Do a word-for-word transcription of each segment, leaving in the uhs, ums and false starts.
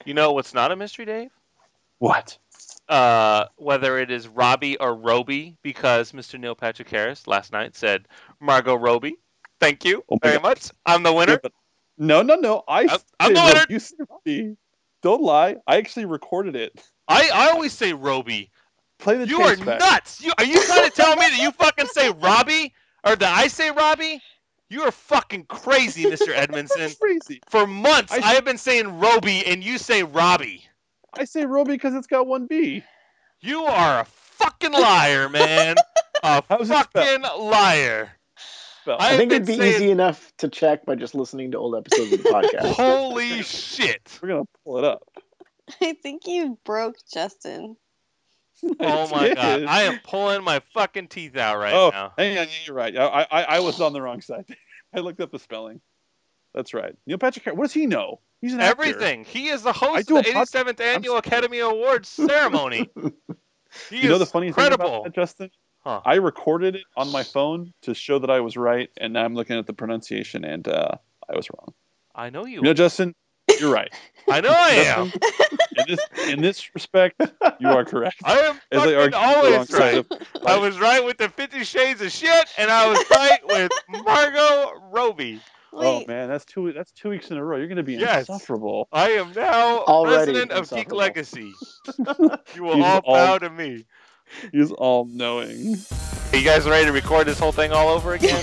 You know what's not a mystery, Dave? What? Uh, whether it is Robbie or Roby, because Mister Neil Patrick Harris last night said Margot Robbie. Thank you Oh my very God. much. I'm the winner. Yeah, but no, no, no. I I'm, I'm say the Robbie. winner. You say Robbie. Don't lie. I actually recorded it. I, I always say Roby. Play the You are chase back. nuts. You are you trying to tell me that you fucking say Robbie or that I say Robbie? You are fucking crazy, Mister Edmondson. Crazy. For months, I, I have been saying Roby, and you say Robbie. I say Robbie because it's got one B. You are a fucking liar, man. A How's it spelled? fucking liar. Spelled. I I have think been it'd be saying, easy enough to check by just listening to old episodes of the podcast. holy shit. We're gonna pull it up. I think you broke Justin. Oh my did. god. I am pulling my fucking teeth out right oh, now. hang on. You're right. I, I, I was on the wrong side. I looked up the spelling. That's right. Neil Patrick Harris. What does he know? He's an actor. Everything. He is the I host of do a the pod- eighty-seventh I'm Annual sorry. Academy Awards ceremony. He You know is the funny credible. thing about that, Justin? Huh. I recorded it on my phone to show that I was right, and now I'm looking at the pronunciation, and uh, I was wrong. I know you. You know, Justin, you're right. I know I am. Justin, in this in this respect, you are correct. I am As I fucking argue the wrong always side right. of I life. was right with the Fifty Shades of Shit, and I was right with Margot Robbie. Oh Wait, man, that's two that's two weeks in a row. You're going to be Yes. insufferable. I am now Already president of Geek insufferable. Legacy. You will He's all all- bow to me. He's all knowing. Are you guys ready to record this whole thing all over again?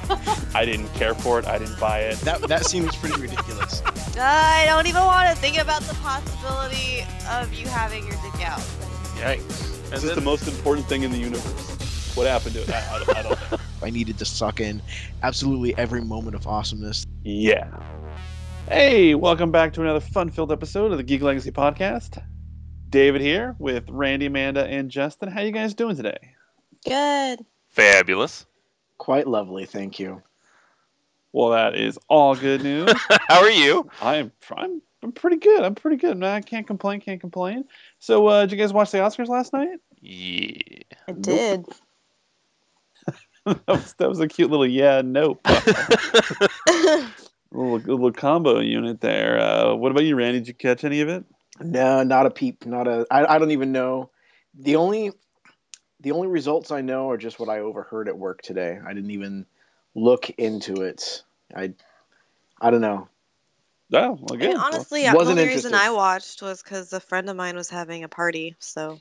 I didn't care for it. I didn't buy it. That that seems pretty ridiculous. I don't even want to think about the possibility of you having your dick out. Yikes. This And is then- the most important thing in the universe. What happened to it? I, I, don't- I don't know. I needed to suck in absolutely every moment of awesomeness. Yeah. Hey, welcome back to another fun-filled episode of the Geek Legacy Podcast. David here with Randy, Amanda, and Justin. How you guys doing today? Good. Fabulous. Quite lovely, thank you. Well, that is all good news. How are you? I'm, I'm I'm pretty good. I'm pretty good. Man, I can't complain. Can't complain. So, uh, did you guys watch the Oscars last night? Yeah. I did. that, was, that was a cute little yeah, nope. little little combo unit there. Uh, what about you, Randy? Did you catch any of it? No, not a peep. Not a. I, I don't even know. The only, the only results I know are just what I overheard at work today. I didn't even look into it. I, I don't know. Oh, well, I good. mean, honestly, Wasn't the only reason interested. I watched was because a friend of mine was having a party, so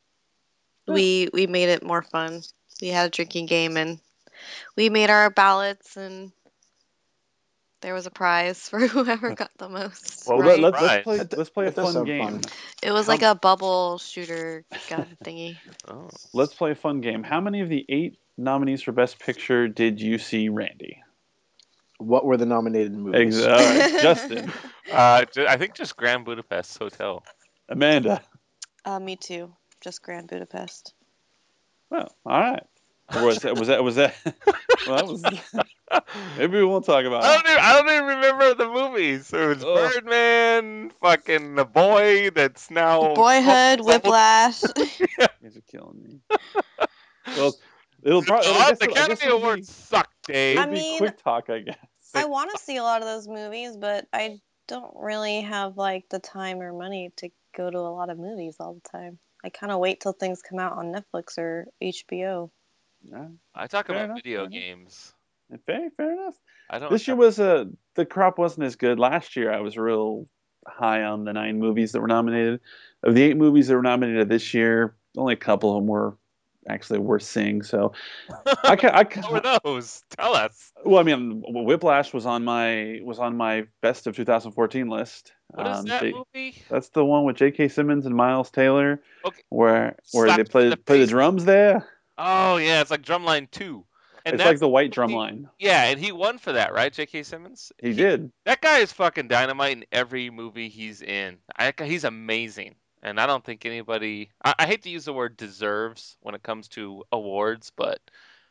we we made it more fun. We had a drinking game, and we made our ballots, and there was a prize for whoever got the most. Well, right? let, us Right. play. That- Let's play a that does fun sound game. fun. It was How- like a bubble shooter gun thingy. Oh. Let's play a fun game. How many of the eight nominees for Best Picture did you see, Randy? What were the nominated movies? Ex- all right, Justin, Uh, ju- I think just Grand Budapest Hotel. Amanda. Uh, me too. Just Grand Budapest. Well, all right. Was that? Was that? Was that? Well, that was. Maybe we won't talk about I it. don't even, I don't even remember the movies. It was Ugh. Birdman, fucking the boy that's now Boyhood, Whiplash. You guys are killing me. Well, it'll probably. Oh, I guess the it'll- I guess Academy it'll be- Awards suck, Dave. I It'll be mean- quick talk, I guess. I want to see a lot of those movies, but I don't really have like the time or money to go to a lot of movies all the time. I kind of wait till things come out on Netflix or H B O. Yeah, I talk Fair about enough, video fair enough. games. fair, fair enough. I don't. This year was a the crop wasn't as good. Last year, I was real high on the nine movies that were nominated. Of the eight movies that were nominated this year, only a couple of them were actually worth seeing. So I can, I can, What were those? Tell us. well, I mean, Whiplash was on my was on my best of two thousand fourteen list. What is Um, that J- movie? That's the one with J K. Simmons and Miles Taylor, Okay. where where Slapped they in play the play the face. drums there. Oh yeah, it's like Drumline Two. And It's that's like the white drum he- line. Yeah, and he won for that, right? J K. Simmons. He did. That guy is fucking dynamite in every movie he's in. I, he's amazing, and I don't think anybody. I, I hate to use the word deserves when it comes to awards, but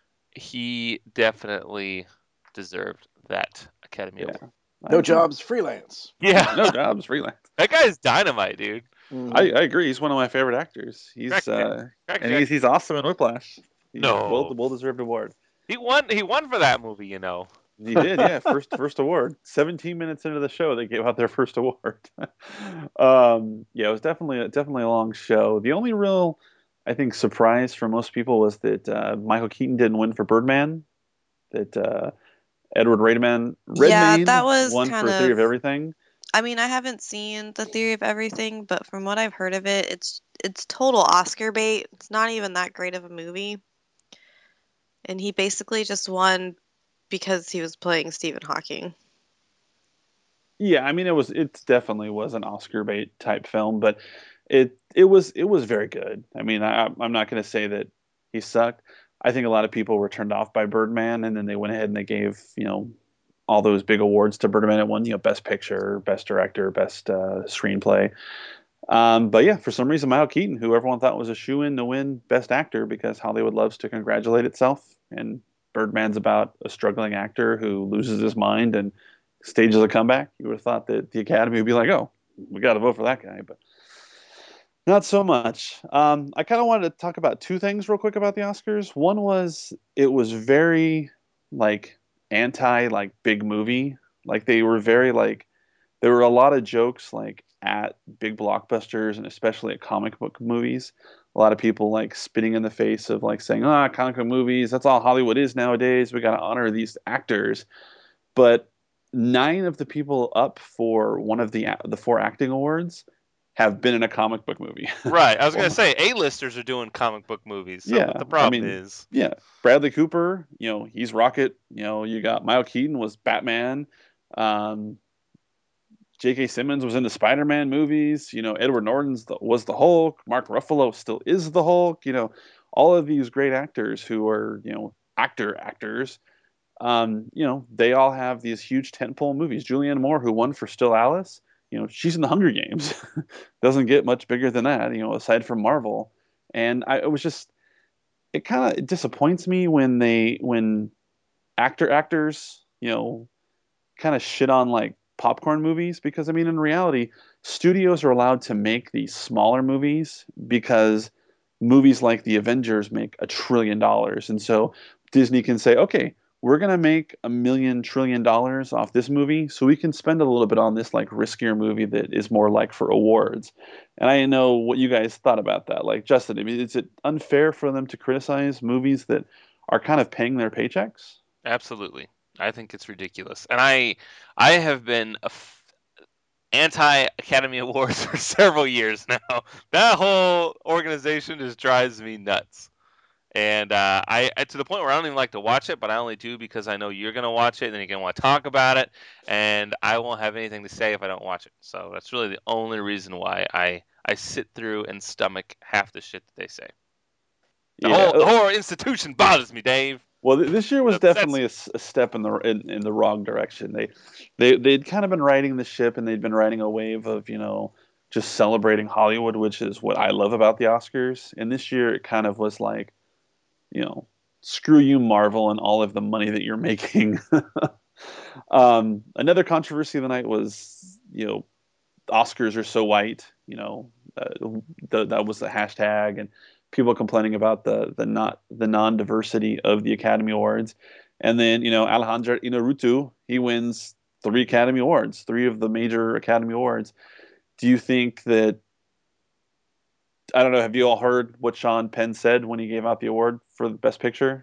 he definitely deserved that Academy Yeah. Award. No jobs, freelance. Yeah, No jobs, freelance. that guy is dynamite, dude. Mhm. I, I agree. He's one of my favorite actors. He's Correct, uh, Correct, and he's he's awesome in Whiplash. He's No. well well deserved award. He won. He won for that movie, you know. He did, yeah. First first award. Seventeen minutes into the show, they gave out their first award. um, yeah, it was definitely definitely a long show. The only real, I think, surprise for most people was that uh, Michael Keaton didn't win for Birdman. That uh, Edward Redmayne Yeah, that Redmayne was won kind for Theory of. of Everything. I mean, I haven't seen The Theory of Everything, but from what I've heard of it, it's it's total Oscar bait. It's not even that great of a movie, and he basically just won because he was playing Stephen Hawking. Yeah, I mean it was it definitely was an Oscar bait type film, but it it was it was very good. I mean, I I'm not going to say that he sucked. I think a lot of people were turned off by Birdman, and then they went ahead and they gave you know all those big awards to Birdman. It won you know Best Picture, Best Director, Best uh, Screenplay. Um, but yeah, for some reason, Michael Keaton, who everyone thought was a shoe-in to win Best Actor because Hollywood loves to congratulate itself, and Birdman's about a struggling actor who loses his mind and stages a comeback. You would have thought that the Academy would be like, "Oh, we got to vote for that guy," but not so much. Um, I kind of wanted to talk about two things real quick about the Oscars. One was it was very like anti like big movie. Like they were very like there were a lot of jokes like at big blockbusters and especially at comic book movies. A lot of people like spitting in the face of like saying, "Ah, comic book movies, that's all Hollywood is nowadays. We got to honor these actors." But nine of the people up for one of the the four acting awards have been in a comic book movie. Right. I was gonna say A-listers are doing comic book movies. So Yeah, what the I problem mean, is, yeah, Bradley Cooper, you know, he's Rocket. You know, you got Michael Keaton was Batman. Um, J K. Simmons was in the Spider-Man movies. You know, Edward Norton was the Hulk. Mark Ruffalo still is the Hulk. You know, all of these great actors who are, you know, actor actors. Um, you know, they all have these huge tentpole movies. Julianne Moore, who won for Still Alice, you know, she's in the Hunger Games. Doesn't get much bigger than that, you know, aside from Marvel. And I it was just, it kind of disappoints me when they, when actor actors, you know, kind of shit on like popcorn movies because I mean in reality studios are allowed to make these smaller movies because movies like the Avengers make a trillion dollars and so Disney can say okay we're going to make a million trillion dollars off this movie so we can spend a little bit on this like riskier movie that is more like for awards. And I know what you guys thought about that. Like Justin, I mean is it unfair for them to criticize movies that are kind of paying their paychecks? absolutely. I think it's ridiculous, and I I have been a f- anti Academy Awards for several years now. That whole organization just drives me nuts. And uh, I, I to the point where I don't even like to watch it, but I only do because I know you're gonna watch it, and then you're gonna want to talk about it, and I won't have anything to say if I don't watch it. So that's really the only reason why I I sit through and stomach half the shit that they say. The Yeah. whole the whole institution bothers me, Dave. Well, th- this year It was upsets definitely a, me. s- a step in the in, in the wrong direction. They they they'd kind of been riding the ship, and they'd been riding a wave of you know just celebrating Hollywood, which is what I love about the Oscars. And this year, it kind of was like, you know, screw you, Marvel, and all of the money that you're making. um, another controversy of the night was you know Oscars are so white. You know, uh, the, that was the hashtag, and people complaining about the the not the non diversity of the Academy Awards. And then you know Alejandro Inarritu, he wins three Academy Awards, three of the major Academy Awards. Do you think that? I don't know. Have you all heard what Sean Penn said when he gave out the award for the Best Picture?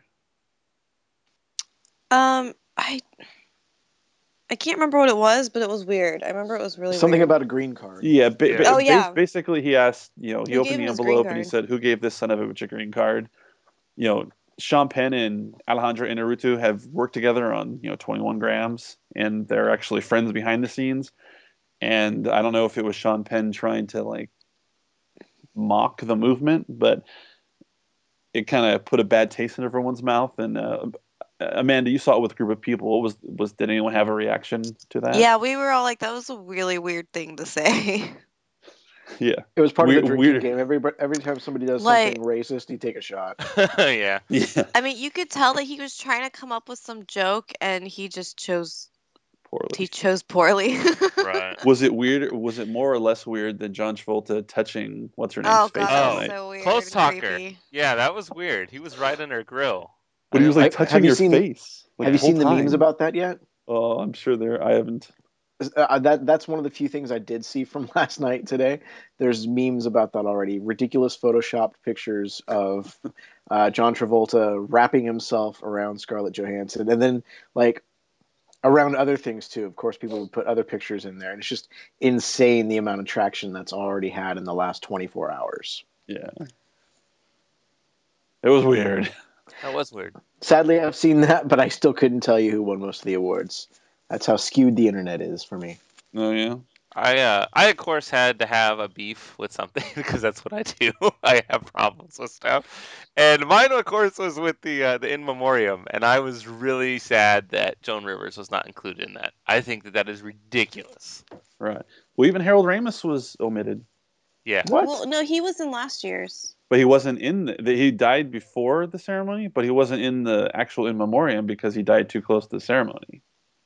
Um, I I can't remember what it was, but it was weird. I remember it was really Something weird. about a green card. Yeah, ba- Yeah. ba- Oh bas- yeah, basically he asked, you know, he who gave opened him the his green envelope and he card? said, "Who gave this son of a bitch a green card?" You know, Sean Penn and Alejandro Inarritu have worked together on, you know, twenty-one grams, and they're actually friends behind the scenes. And I don't know if it was Sean Penn trying to like mock the movement, but it kind of put a bad taste in everyone's mouth. And uh, Amanda, you saw it with a group of people. What was was did anyone have a reaction to that? Yeah, we were all like, that was a really weird thing to say. Yeah, It was part of the weird, drinking weird. game. Every every time somebody does Like, something racist, you take a shot. Yeah. Yeah, I mean, you could tell that he was trying to come up with some joke, and he just chose he poorly. chose poorly. Right. Was it weird? Was it more or less weird than John Travolta touching what's her name's Oh face god, that all was Oh, night? so weird close and talker. creepy. Yeah, that was weird. He was right in her grill. But he was like Have- touching have you your seen- face. Like, Have you the whole seen the memes time. about that yet? Oh, I'm sure there. I haven't. Uh, that that's one of the few things I did see from last night today. There's memes about that already. Ridiculous photoshopped pictures of uh, John Travolta wrapping himself around Scarlett Johansson, and then like around other things too. Of course, people would put other pictures in there, and it's just insane the amount of traction that's already had in the last twenty-four hours. Yeah. It was weird. That was weird. Sadly, I've seen that, but I still couldn't tell you who won most of the awards. That's how skewed the internet is for me. Oh yeah. I uh, I of course had to have a beef with something because that's what I do. I have problems with stuff, and mine of course was with the uh, the in memoriam, and I was really sad that Joan Rivers was not included in that. I think that that is ridiculous. Right. Well, even Harold Ramis was omitted, Yeah. What? Well, no, he was in last year's. but he wasn't in. The, he died before the ceremony, but he wasn't in the actual in memoriam because he died too close to the ceremony.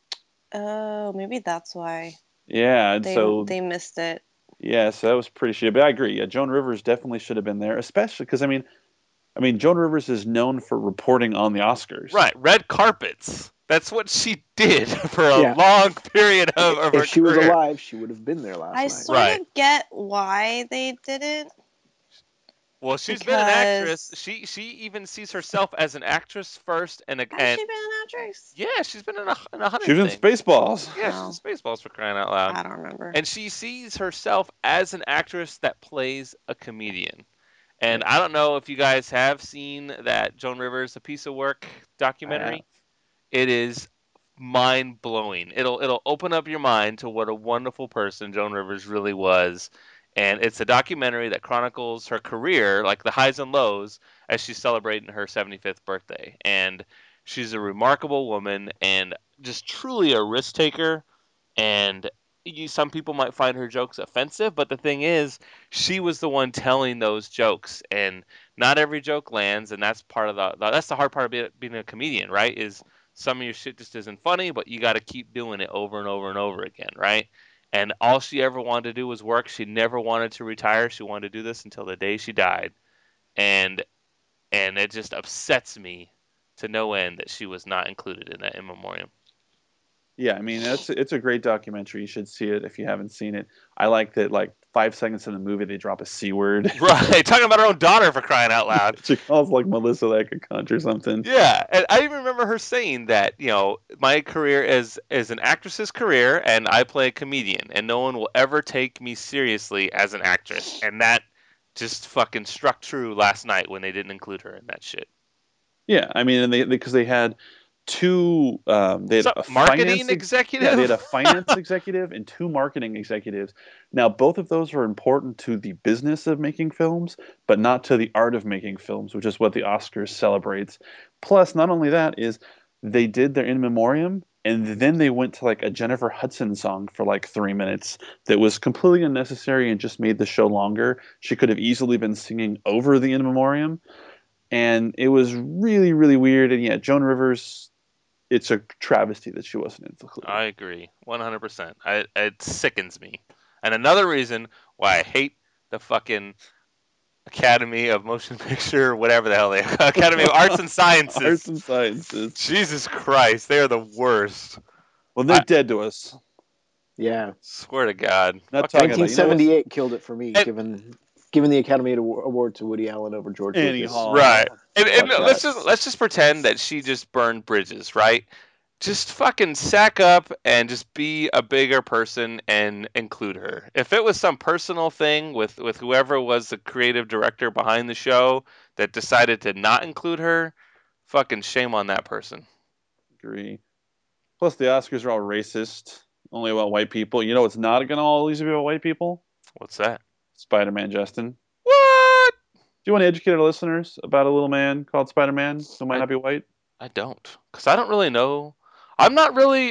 Oh, maybe that's why Yeah, and they so they missed it. yeah, so that was pretty shitty. But I agree. Yeah, Joan Rivers definitely should have been there, especially because I mean, I mean, Joan Rivers is known for reporting on the Oscars. Right. Red carpets. That's what she did for a Yeah. long period of, of her If she was career. alive, she would have been there last I night. sort Right. of get why they didn't. Well, she's been an Because- actress. She she even sees herself as an actress first, and a, Has and she been an actress? yeah, she's been in a, in a hundred She was in things. Spaceballs. Yeah, Oh. she's in Spaceballs for crying out loud. I don't remember. And she sees herself as an actress that plays a comedian. And I don't know if you guys have seen that Joan Rivers A Piece of Work documentary. It is mind blowing. It'll it'll open up your mind to what a wonderful person Joan Rivers really was. And it's a documentary that chronicles her career, like the highs and lows, as she's celebrating her seventy-fifth birthday. And she's a remarkable woman and just truly a risk taker. And you, some people might find her jokes offensive, but the thing is, she was the one telling those jokes, and not every joke lands, and that's part of the that's the hard part of being, being a comedian, right? Is some of your shit just isn't funny, but you got to keep doing it over and over and over again, right? And all she ever wanted to do was work. She never wanted to retire. She wanted to do this until the day she died, and and it just upsets me to no end that she was not included in that in memoriam. Yeah, I mean, it's it's a great documentary. You should see it if you haven't seen it. I like that, like five seconds in the movie, they drop a c word. Right, talking about her own daughter for crying out loud. She calls like Melissa like a cunt or something. Yeah, and I even remember her saying that, you know, my career is is an actress's career, and I play a comedian, and no one will ever take me seriously as an actress, and that just fucking struck true last night when they didn't include her in that shit. Yeah, I mean, and they because they, they had two, um, they had So, a marketing finance ex- executive. Yeah, they had a finance executive and two marketing executives. Now, both of those are important to the business of making films, but not to the art of making films, which is what the Oscars celebrates. Plus, not only that is they did their in memoriam, and then they went to like a Jennifer Hudson song for like three minutes that was completely unnecessary and just made the show longer. She could have easily been singing over the in memoriam, and it was really, really weird. And yeah, Joan Rivers, it's a travesty that she wasn't included. I agree, one hundred percent. I it sickens me, and another reason why I hate the fucking Academy of Motion Picture, whatever the hell they are, Academy of Arts and Sciences. Arts and Sciences. Jesus Christ, they are the worst. Well, they're I- dead to us. Yeah, Swear to God. Not Fucking- talking about nineteen you know what's- seventy-eight killed it for me, And- given given the Academy Award to Woody Allen over George Annie Lucas. Hall. Right. And, and Fuck let's that. just let's just pretend that she just burned bridges, right? Just fucking sack up and just be a bigger person and include her. If it was some personal thing with, with whoever was the creative director behind the show that decided to not include her, fucking shame on that person. Agree. Plus, the Oscars are all racist, only about white people. You know what's not going to always be about white people? What's that? Spider-Man, Justin. What? Do you want to educate our listeners about a little man called Spider-Man who might I- not be white? I don't. Because I don't really know. I'm not really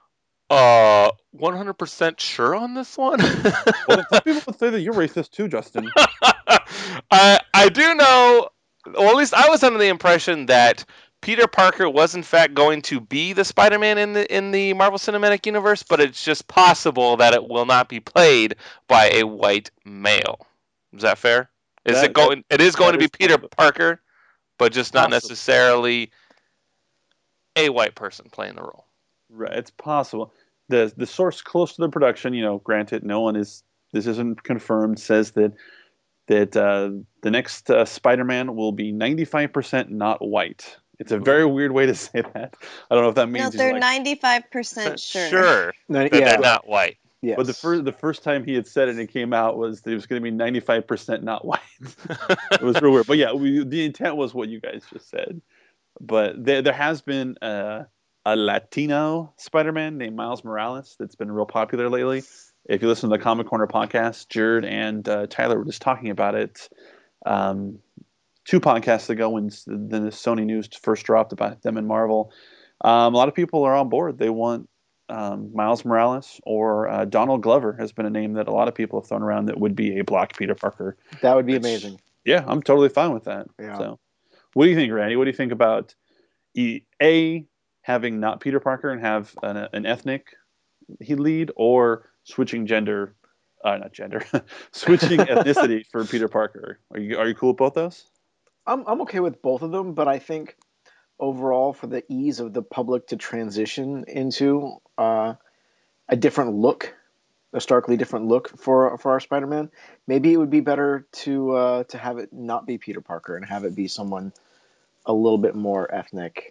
uh one hundred percent sure on this one. Well, some people would say that you're racist too, Justin. I I do know, or at least I was under the impression that Peter Parker was in fact going to be the Spider-Man in the in the Marvel Cinematic Universe, but it's just possible that it will not be played by a white male. Is that fair? Is That- it going? It is going that to be is Peter possible. Parker, but just not Possible. necessarily a white person playing the role. Right, it's possible. The the source close to the production, you know, granted, no one is this isn't confirmed, says that that uh, the next uh, Spider-Man will be ninety-five percent not white. It's a very weird way to say that. I don't know if that means No, he's they're like, ninety-five percent sure. Sure No, that yeah, they're not white. yes. but the first the first time he had said it and it came out was that it was going to be ninety-five percent not white. It was real weird. But yeah, we, the intent was what you guys just said. But there there has been uh, a Latino Spider-Man named Miles Morales that's been real popular lately. If you listen to the Comic Corner podcast, Jared and uh, Tyler were just talking about it um, two podcasts ago when the, the Sony news first dropped about them and Marvel. Um, a lot of people are on board. They want um, Miles Morales or uh, Donald Glover has been a name that a lot of people have thrown around that would be a Black Peter Parker. That would be Which, amazing. Yeah, I'm totally fine with that. Yeah. So, what do you think, Randy? What do you think about E A having not Peter Parker and have an, an ethnic he lead, or switching gender, uh, not gender, switching ethnicity for Peter Parker? Are you are you cool with both those? I'm I'm okay with both of them, but I think overall, for the ease of the public to transition into uh, a different look, a starkly different look for for our Spider-Man, maybe it would be better to uh, to have it not be Peter Parker and have it be someone a little bit more ethnic.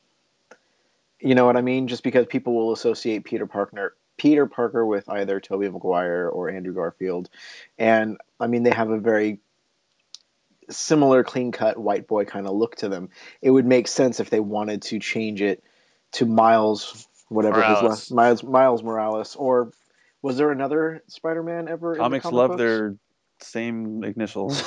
You know what I mean? Just because people will associate Peter Parker Peter Parker with either Tobey Maguire or Andrew Garfield, and I mean they have a very similar clean cut white boy kind of look to them. It would make sense if they wanted to change it to Miles, whatever his Morales. last Miles Miles Morales, or was there another Spider-Man ever Comics in the love comic books? their same initials.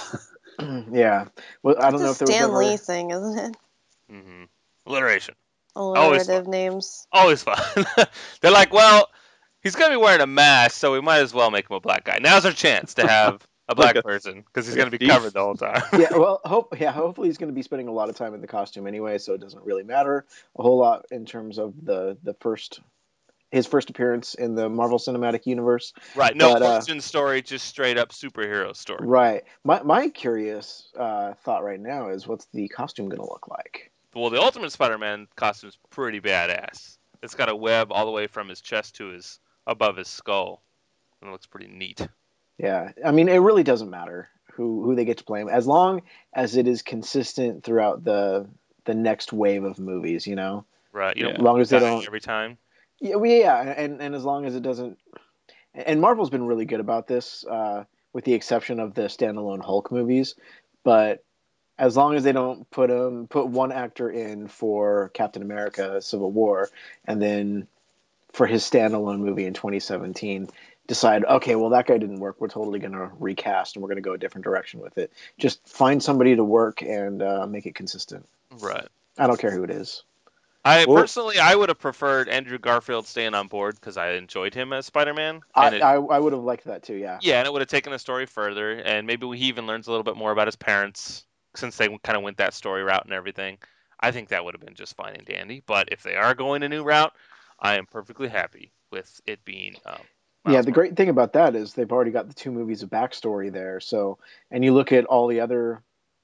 Yeah, well, I don't It's know a if there was Stan ever. Lee thing, isn't it? Mm-hmm. Alliteration. Always fun. Alliterative names. Always fun. They're like, well, he's gonna be wearing a mask, so we might as well make him a black guy. Now's our chance to have a black Like a- person because he's like a gonna be thief. covered the whole time. Yeah, well, hope yeah, hopefully he's going to be spending a lot of time in the costume anyway, so it doesn't really matter a whole lot in terms of the the first his first appearance in the Marvel Cinematic Universe. Right. No But, uh, origin story, just straight up superhero story. Right. My my curious uh, thought right now is what's the costume going to look like? Well, the Ultimate Spider-Man costume's pretty badass. It's got a web all the way from his chest to his above his skull, and it looks pretty neat. Yeah, I mean, it really doesn't matter who who they get to play him, as long as it is consistent throughout the the next wave of movies. You know, Right. You Yeah. don't as long as they die don't. every time. Yeah, well, yeah, and and as long as it doesn't. And Marvel's been really good about this, uh, with the exception of the standalone Hulk movies. But as long as they don't put him put one actor in for Captain America: Civil War, and then for his standalone movie in twenty seventeen, decide, okay, well, that guy didn't work. We're totally going to recast and we're going to go a different direction with it. Just find somebody to work and uh, make it consistent. Right. I don't care who it is. I Well- personally, I would have preferred Andrew Garfield staying on board because I enjoyed him as Spider-Man. I, And it, I, I would have liked that too, yeah. yeah, and it would have taken the story further, and maybe he even learns a little bit more about his parents since they kind of went that story route and everything. I think that would have been just fine and dandy. But if they are going a new route, I am perfectly happy with it being. Um, Yeah, Miles the great thing about that is they've already got the two movies of backstory there. So, and you look at all the other,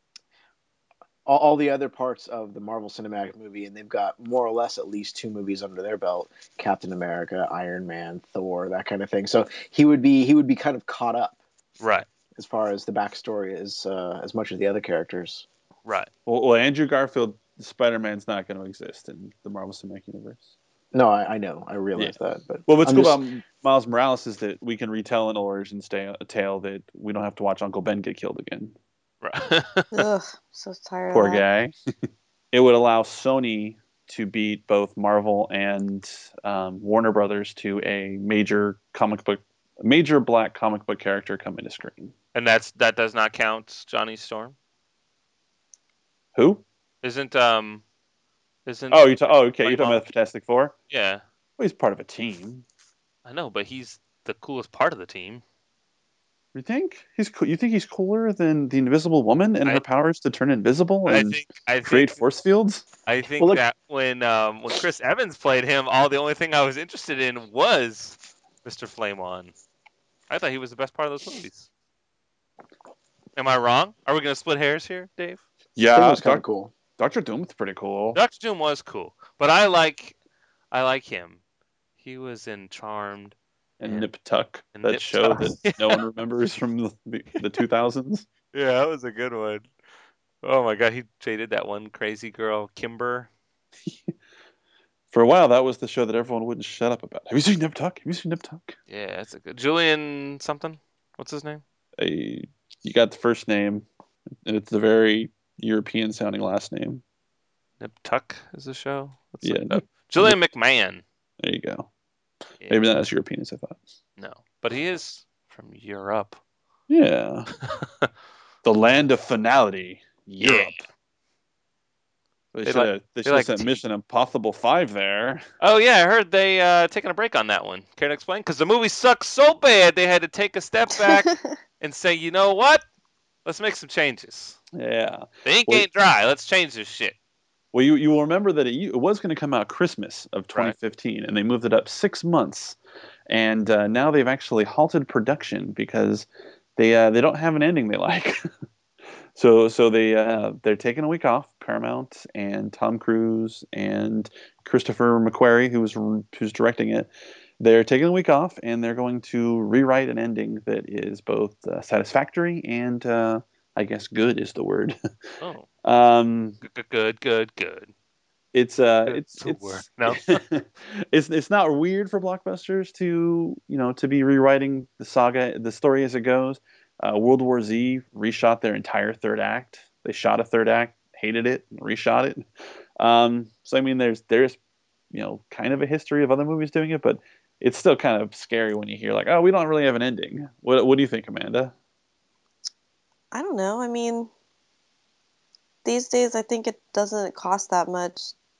all, all the other parts of the Marvel Cinematic movie, and they've got more or less at least two movies under their belt: Captain America, Iron Man, Thor, that kind of thing. So he would be he would be kind of caught up right, as far as the backstory is, uh, as much as the other characters. right. Well, well, Andrew Garfield Spider-Man's not going to exist in the Marvel Cinematic Universe. No, I, I know, I realize that, but Well, what's I'm cool just- about Miles Morales is that we can retell an origin sta- a tale that we don't have to watch Uncle Ben get killed again. Right. Ugh, so tired Poor of that. guy. It would allow Sony to beat both Marvel and um, Warner Brothers to a major comic book, major black comic book character coming to screen. And that's that does not count Johnny Storm. Who? Isn't um, isn't Oh, you ta- oh, okay. You're Like talking Mom- about Fantastic Four. yeah, Well, he's part of a team. I know, but he's the coolest part of the team. You think he's cool? You think he's cooler than the Invisible Woman and I- her powers to turn invisible I and think I create think force fields? I think Well, look- that when um when Chris Evans played him, all the only thing I was interested in was Mister Flame On. I thought he was the best part of those movies. Am I wrong? Are we gonna split hairs here, Dave? Thing Yeah, was kind of Doc- cool. Doctor Doom's pretty cool. Doctor Doom was cool, but But I like I like him. He was in Charmed And and, Nip Tuck, and that Nip show Tuck. that no one remembers from the, the, the two thousands. Yeah, that was a good one. Oh my god, he dated that one crazy girl, Kimber. For a while, that was the show that everyone wouldn't shut up about. Have you seen Nip Tuck? Have you seen Nip Tuck? Yeah, that's a good Julian something. What's his name? A, you got the first name, and it's a very European sounding last name. Nip Tuck is the show. Let's Yeah, look it up. Nip, Julian Nip, McMahon. there you go. Yeah, Maybe not as European as I thought. no, but he is from Europe. Yeah. The land of finality, Europe. They They should like have they they should have like sent tea. Mission Impossible five there. Oh yeah, I heard they uh taking a break on that one. Care to explain? Because the movie sucks so bad they had to take a step back and say, you know what? Let's make some changes. Yeah. The ink Well, ain't dry. Let's change this shit. well you, you will remember that it, it was going to come out Christmas of twenty fifteen, and they moved it up six months. And uh, now they've actually halted production because they uh, they don't have an ending they like. So so they uh, they're taking a week off. Paramount and Tom Cruise and Christopher McQuarrie, who was who's directing it, they're taking a week off and they're going to rewrite an ending that is both uh, satisfactory and uh, I guess good is the word. Oh, um, good, good, good, good. it's uh Good it's to work. it's No. it's it's not weird for blockbusters to you know to be rewriting the saga, the story as it goes. uh, World War Z reshot their entire third act. They shot a third act, hated it, and reshot it. Um so I mean there's there's you know kind of a history of other movies doing it, but it's still kind of scary when you hear like, oh, we don't really have an ending. What what do you think, Amanda? I don't know. I mean, these days I think it doesn't cost that much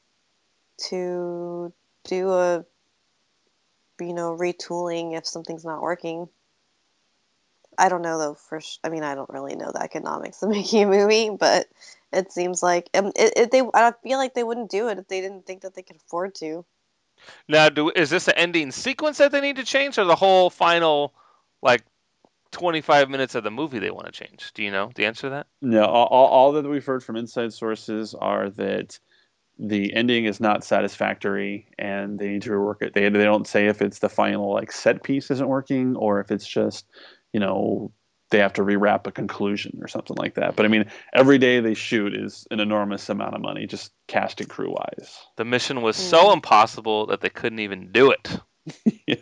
to do a, you know, retooling if something's not working. I don't know though. For sh- I mean, I don't really know the economics of making a movie, but it seems like um, it, it, they. I feel like they wouldn't do it if they didn't think that they could afford to. Now, do is this the ending sequence that they need to change, or the whole final, like, twenty-five minutes of the movie they want to change? Do you know the answer to that? No, all, all all that we've heard from inside sources are that the ending is not satisfactory and they need to rework it. They they don't say if it's the final like set piece isn't working or if it's just, you know, they have to rewrap a conclusion or something like that. But I mean, every day they shoot is an enormous amount of money, just cast and crew wise. The mission was so Mm. impossible that they couldn't even do it. Yeah,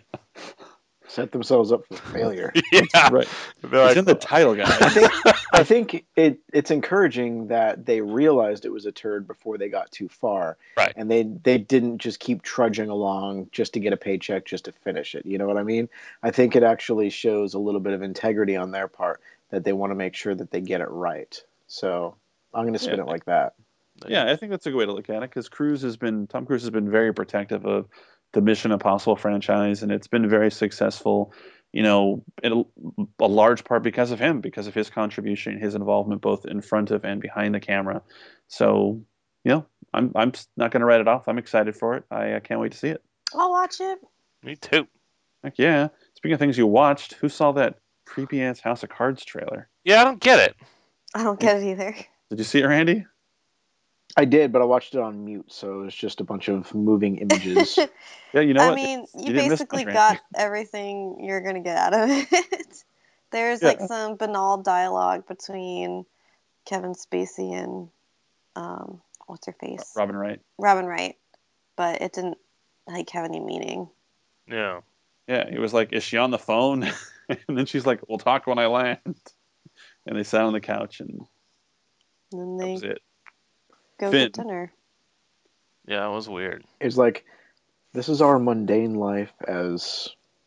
Set themselves up for failure. Yeah, right. They're It's like, in the title, guys. I think I think it it's encouraging that they realized it was a turd before they got too far. Right. And they they didn't just keep trudging along just to get a paycheck just to finish it. You know what I mean? I think it actually shows a little bit of integrity on their part that they want to make sure that they get it right. So I'm going to spin Yeah. it like that. Yeah, I think that's a good way to look at it because Cruise has been Tom Cruise has been very protective of the Mission Impossible franchise, and it's been very successful. You know, in a, a large part because of him, because of his contribution, his involvement both in front of and behind the camera. So, you know, I'm I'm not going to write it off. I'm excited for it. I, I can't wait to see it. I'll watch it. Me too. Heck yeah! Speaking of things you watched, who saw that creepy ass House of Cards trailer? Yeah, I don't get it. I don't get it either. Did you see it, Randy? I did, but I watched it on mute, so it's just a bunch of moving images. Yeah, you know I what? mean, You you didn't miss basically much, got Randy. everything you're gonna get out of it. There's Yeah. like some banal dialogue between Kevin Spacey and um, what's her face, Robin Wright. Robin Wright, but it didn't like have any meaning. Yeah. Yeah, he was like, "Is she on the phone?" And then she's like, "We'll talk when I land." And they sat on the couch, and And then that they was it. go Finn. to dinner. Yeah, it was weird. It's like, this is our mundane life as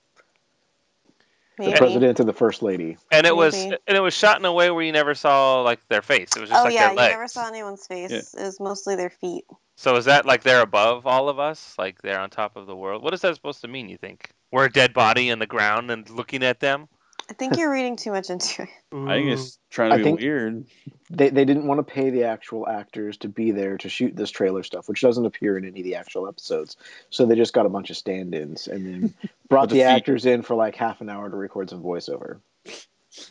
the Maybe. president and the first lady. And it was Maybe. and it was shot in a way where you never saw like their face. It was just Oh like yeah, their you legs. never saw anyone's face. Yeah. It was mostly their feet. So is that like they're above all of us? Like they're on top of the world? What is that supposed to mean, you think? We're a dead body in the ground and looking at them? I think you're reading too much into it. I think it's trying to I be think- weird. They they didn't want to pay the actual actors to be there to shoot this trailer stuff, which doesn't appear in any of the actual episodes. So they just got a bunch of stand-ins and then brought With the the feet. actors in for like half an hour to record some voiceover.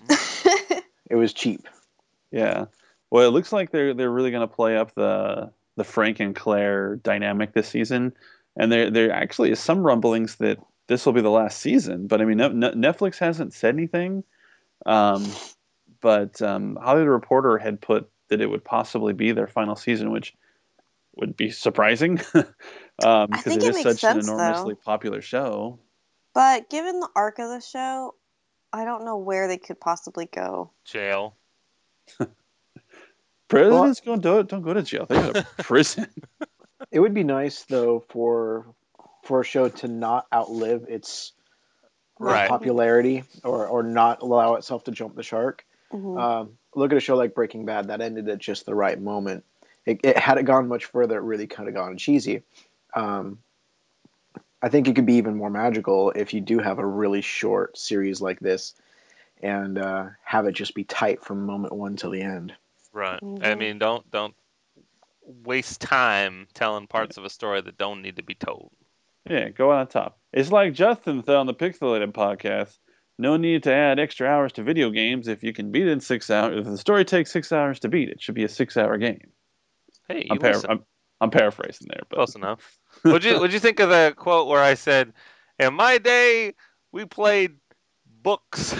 It was cheap. Yeah. Well, it looks like they're they're really going to play up the the Frank and Claire dynamic this season, and there there actually is some rumblings that this will be the last season. But I mean, no, no, Netflix hasn't said anything. Um, but um, Hollywood Reporter had put that it would possibly be their final season, which would be surprising um, I because think it it is makes such an sense enormously though. popular show. But given the arc of the show, I don't know where they could possibly go. Jail. Presidents don't do it. Don't go to jail. They go to prison. It would be nice though for for a show to not outlive its Right. popularity or or not allow itself to jump the shark. Mhm. Um, look at a show like Breaking Bad that ended at just the right moment. It, it had it gone much further, it really kind of gone cheesy. Um, I think it could be even more magical if you do have a really short series like this and uh, have it just be tight from moment one till the end. Right. I Mhm. mean, don't don't waste time telling parts of a story that don't need to be told. Yeah, go on top. It's like Justin said on the Pixelated podcast. No need to add extra hours to video games if you can beat it in six hours. If the story takes six hours to beat, it should be a six-hour game. Hey, I'm, you par- listen. I'm, I'm paraphrasing there, but Close enough. What'd you What'd you think of the quote where I said, "In my day, we played books."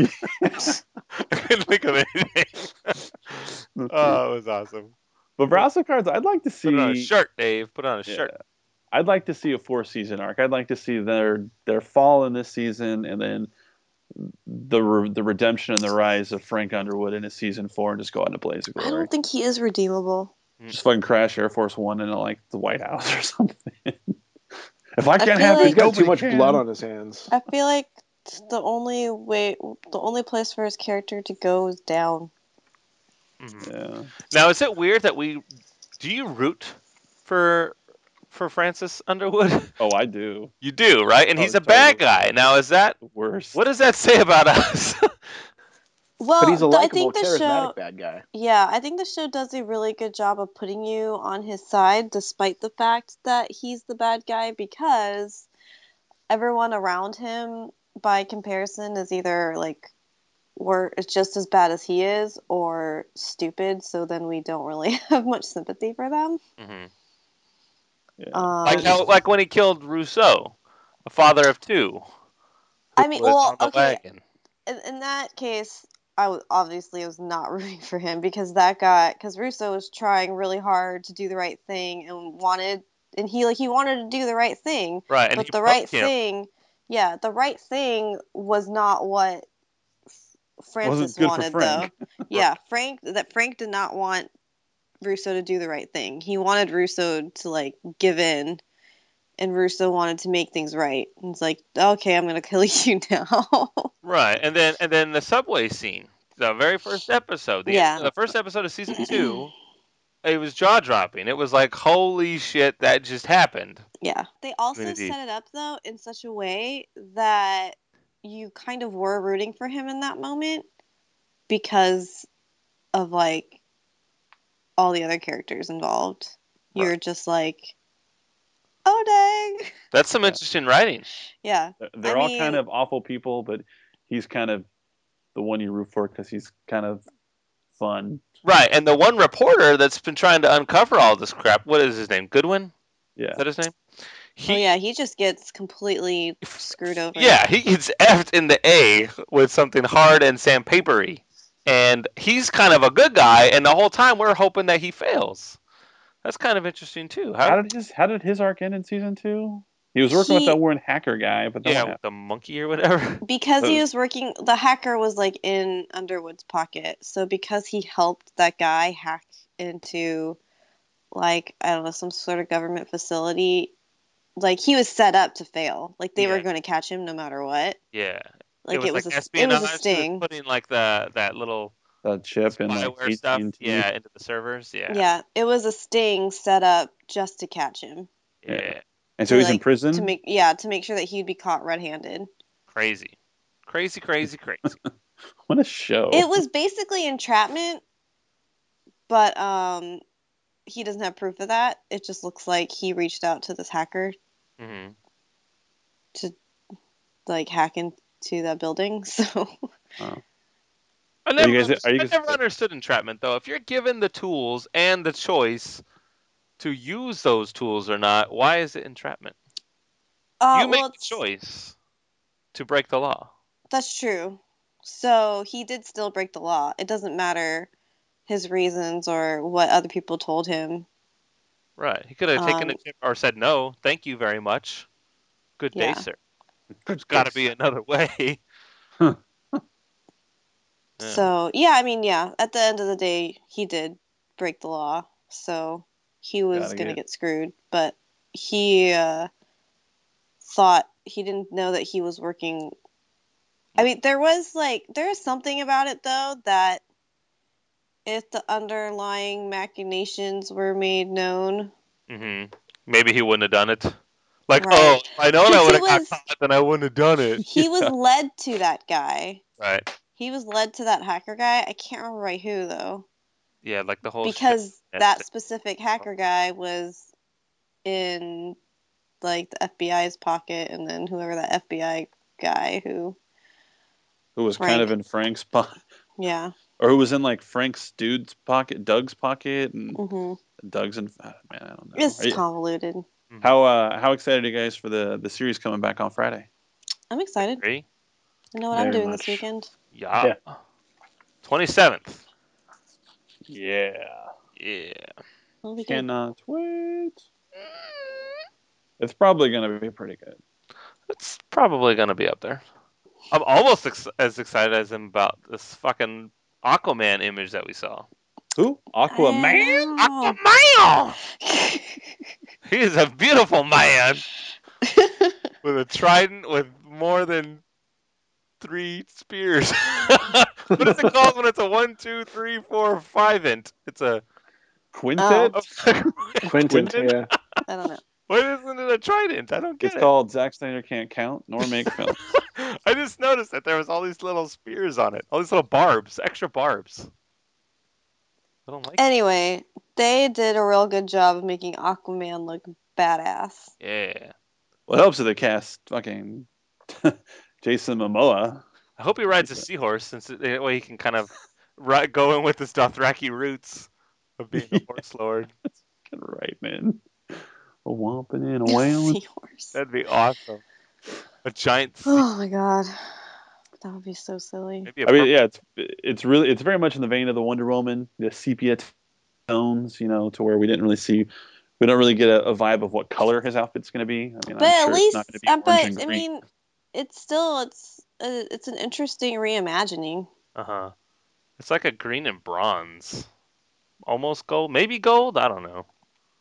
I couldn't think of anything. Oh, it was awesome. but for House of Cards, I'd like to Put it on a see. shirt, Dave. Put it on a Yeah, shirt. I'd like to see a four-season arc. I'd like to see their their fall in this season, and then the re- the redemption and the rise of Frank Underwood in a season four, and just go out in a blaze of I glory. don't think he is redeemable. Just fucking crash Air Force One into like the White House or something. If I I can't feel have like- it, He's got nobody too much can. blood on his hands. I feel like the only way, the only place for his character to go is down. Mhm. Yeah. Now, is it weird that we do you root for for Francis Underwood? Oh, I do. You do, right? And Oh, he's a bad totally. guy. Now, is that The worst. what does that say about us? Well, But he's a th- I likable, think the charismatic show, bad guy. yeah, I think the show does a really good job of putting you on his side, despite the fact that he's the bad guy, because everyone around him, by comparison, is either like we're it's just as bad as he is, or stupid. So then we don't really have much sympathy for them. hmm Yeah. Um, Like how, like when he killed Rousseau, a father of two. Who I mean, was well, on the okay, wagon. in, in that case, I was obviously was not rooting for him because that guy, because Russo was trying really hard to do the right thing and wanted, and he like he wanted to do the right thing, Right, and but he the right poked him. thing, yeah, the right thing was not what F- Francis good for wanted, Frank. though. Yeah, Frank, that Frank did not want Russo to do the right thing. He wanted Russo to like give in, and Russo wanted to make things right. And it's like, okay, I'm gonna kill you now. Right, and then and then the subway scene, the very first episode, the Yeah. the first episode of season two, it was jaw dropping. It was like, holy shit, that just happened. Yeah. They also Indeed. set it up though in such a way that you kind of were rooting for him in that moment because of like all the other characters involved. You're just like, oh dang. That's some Yeah. interesting writing. Yeah. They're- They're I all mean- kind of awful people, but he's kind of the one you root for because he's kind of fun. Right, and the one reporter that's been trying to uncover all this crap, what is his name? Goodwin? Yeah. Is that his name? He, Oh yeah, he just gets completely screwed over. Yeah, he gets effed in the A with something hard and sandpapery. And he's kind of a good guy, and the whole time we're hoping that he fails. That's kind of interesting too. How, How did his How did his arc end in season two? He was working with He- that Warren hacker guy, but then yeah, what with happened? the monkey or whatever. Because he Uh, was working, the hacker was like in Underwood's pocket. So because he helped that guy hack into, like, I don't know, some sort of government facility, like he was set up to fail. Like they were Yeah. going to catch him no matter what. Yeah, Like it was, like a, it espionage. was a He sting. putting like the that little That chip and like spyware stuff, A T and T. yeah, into the servers. Yeah, Yeah, it was a sting set up just to catch him. yeah. And so To, he's in like, prison. To make yeah, to make sure that he'd be caught red-handed. Crazy, crazy, crazy, crazy. What a show! It was basically entrapment, but um he doesn't have proof of that. It just looks like he reached out to this hacker hmm to like hack into that building. So Oh. I Are never, you guys- understood, are you I guys- never understood entrapment though. If you're given the tools and the choice, to use those tools or not, why is it entrapment? Uh, You make well, the it's, choice to break the law. that's true. So he did still break the law. It doesn't matter his reasons or what other people told him. Right. He could have taken Um, a tip or said no, thank you very much. Good day, yeah. sir. Good There's got to day, be sir. another way. Huh. Yeah. So, yeah, I mean, yeah, at the end of the day, he did break the law. So he was Gotta going to get- get screwed. But he uh, thought he didn't know that he was working. I mean, there was like, there is something about it, though, that if the underlying machinations were made known. hmm Maybe he wouldn't have done it. Like, Right. oh, if I know I 'Cause would he have got was- caught, then I wouldn't have done it. He was Yeah. led to that guy. Right. He was led to that hacker guy. I can't remember by who, though. Yeah, like the whole Because shit. that specific hacker guy was in like the F B I's pocket, and then whoever that F B I guy who, Who was Frank. kind of in Frank's pocket, yeah, or who was in like Frank's dude's pocket, Doug's pocket, and hmm Doug's in. uh, Man, I don't know. it's Are you- convoluted. Mhm. how uh, how excited are you guys for the the series coming back on Friday? I'm excited. Agree? I know what I'm Very doing much. this weekend. Yeah. twenty-seventh. Yeah, Yeah. It'll be good. cannot wait. It's probably gonna be pretty good. It's probably going to be up there. I'm almost ex- as excited as him about this fucking Aquaman image that we saw. Who? Aquaman? Ow. Aquaman! He is a beautiful man with a trident with more than three spears. What is it called when it's a one, two, three, four, five int? It's a Quintet? Quentin, Quentin? yeah. I don't know. Why isn't it a trident? I don't get It's it. called Zack Snyder Can't Count nor Make Films. I just noticed that there was all these little spears on it, all these little barbs, extra barbs. I don't like it. Anyway, they did a real good job of making Aquaman look badass. Yeah. Well, it helps that they cast fucking Jason Momoa. I hope he rides a seahorse, since it- that way he can kind of ri- go in with his Dothraki roots of being a Yeah. horse lord. Get right, man. A whomping and a wailing. Seahorse. That'd be awesome. A giant sea. Oh my god, that would be so silly. Maybe a I mean, purple- yeah, it's it's really it's very much in the vein of the Wonder Woman, the sepia tones, you know, to where we didn't really see, we don't really get a, a vibe of what color his outfit's going to be. I mean, But I'm at sure least, it's not going to be uh, orange but and I green. mean, it's still it's uh, it's an interesting reimagining. Uh-huh. It's like a green and bronze. Almost gold. Maybe gold? I don't know.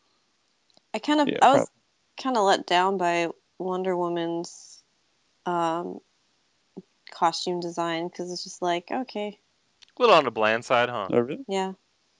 I kind of Yeah, I was kind of let down by Wonder Woman's um, costume design because it's just like okay, A little on the bland side, huh? Oh, really? yeah.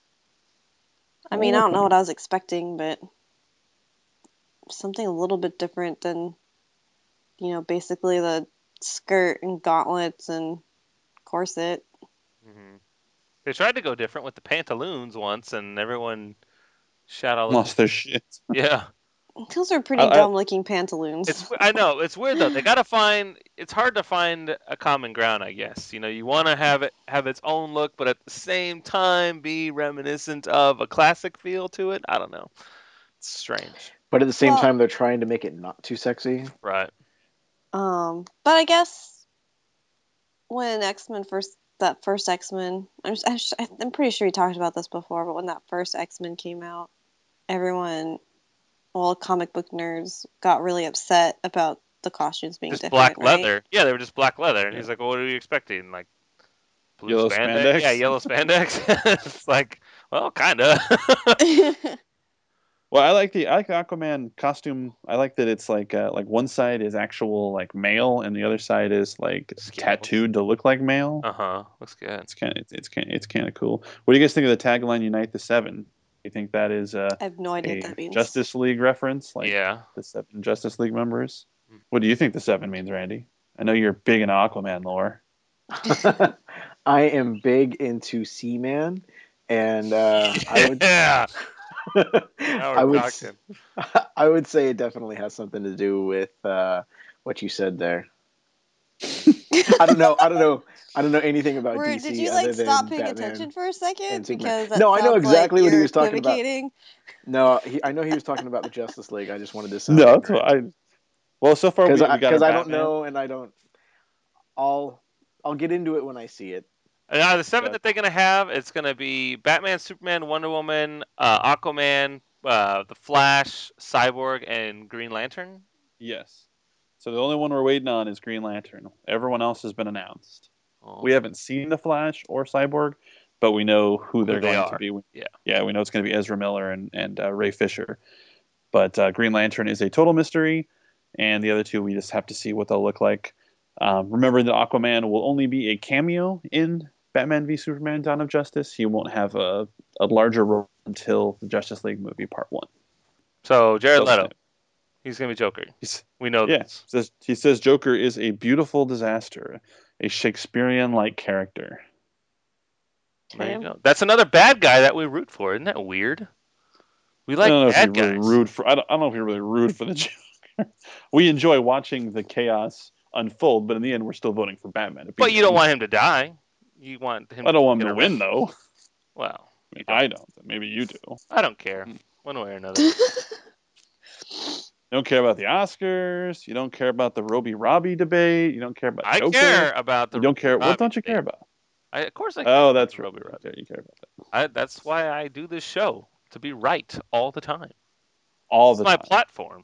I mean, I don't know what I was expecting, but something a little bit different than, you know, basically the skirt and gauntlets and corset. hmm They tried to go different with the pantaloons once, and everyone shot all over. Lost their shit. Yeah. Those are pretty I- I- dumb looking pantaloons. It's I know it's weird though. They gotta find. It's hard to find a common ground, I guess. You know, you want to have it have its own look, but at the same time be reminiscent of a classic feel to it. I don't know. It's strange, But at the same Well- time, they're trying to make it not too sexy. right? Um, but I guess when X Men first, that first X Men, I'm, just- I'm just- I'm pretty sure we talked about this before, but when that first X Men came out, everyone, well, comic book nerds got really upset about the costumes being Just different, black right? leather. Yeah, they were just black leather, and Yeah. he's like, "Well, what are you expecting? Like blue Yellow spandex? spandex? Yeah, yellow spandex." It's like, well, kinda. Well, I like the I like the Aquaman costume. I like that it's like uh, like one side is actual like male and the other side is like Scales. tattooed to look like male. Uh huh. Looks good. It's kind of it's it's kind it's kind of cool. What do you guys think of the tagline "Unite the Seven"? You think that is uh, I have no idea a what that means. Justice League reference, like Yeah. the seven Justice League members? Hmm. What do you think the seven means, Randy? I know you're big in Aquaman lore. I am big into Seaman, and uh, I would Yeah. Now I we're would s- talking. I would say it definitely has something to do with uh, what you said there. I don't know. I don't know. I don't know anything about Were, D C did you other like stop than paying Batman attention for a second? and Superman. Because that No, I know sounds exactly like what he you're was talking about. equivocating. No, he, I know he was talking about the Justice League. I just wanted to sound No, that's ignorant what I. Well, so far because we, I we got our because I don't Batman. know and I don't. I'll I'll get into it when I see it. And out of the seven But- that they're gonna have, it's gonna be Batman, Superman, Wonder Woman, uh, Aquaman, uh, the Flash, Cyborg, and Green Lantern. Yes. So the only one we're waiting on is Green Lantern. Everyone else has been announced. Oh, We haven't seen the Flash or Cyborg, but we know who they're they going are. to be. Yeah. Yeah, we know it's going to be Ezra Miller and and uh, Ray Fisher. But uh, Green Lantern is a total mystery, and the other two we just have to see what they'll look like. Um, remember that Aquaman will only be a cameo in Batman v Superman: Dawn of Justice. He won't have a, a larger role until the Justice League movie Part One. So Jared So, Leto, he's gonna be Joker. He's, We know yeah, this. says, he says Joker is a beautiful disaster, a Shakespearean-like character. There you Okay. go. That's another bad guy that we root for. Isn't that weird? We I like don't know if we bad really guys. root for. I don't, I don't know if we really root for the Joker. We enjoy watching the chaos unfold, but in the end, we're still voting for Batman. to beat But you don't him. want him to die. You want him. I don't want to him get to a win, revenge. though. Well, I, mean, don't. I don't. Maybe you do. I don't care Hmm. one way or another. You don't care about the Oscars. You don't care about the Robbie Robbie debate. You don't care about I Joker. care about the. You don't care. Robbie What don't you debate. care about? I, of course I care. Oh, about that's the right. Robbie Robbie. Okay, you care about that I, that's why I do this show, to be right all the time. all It's the my time. platform.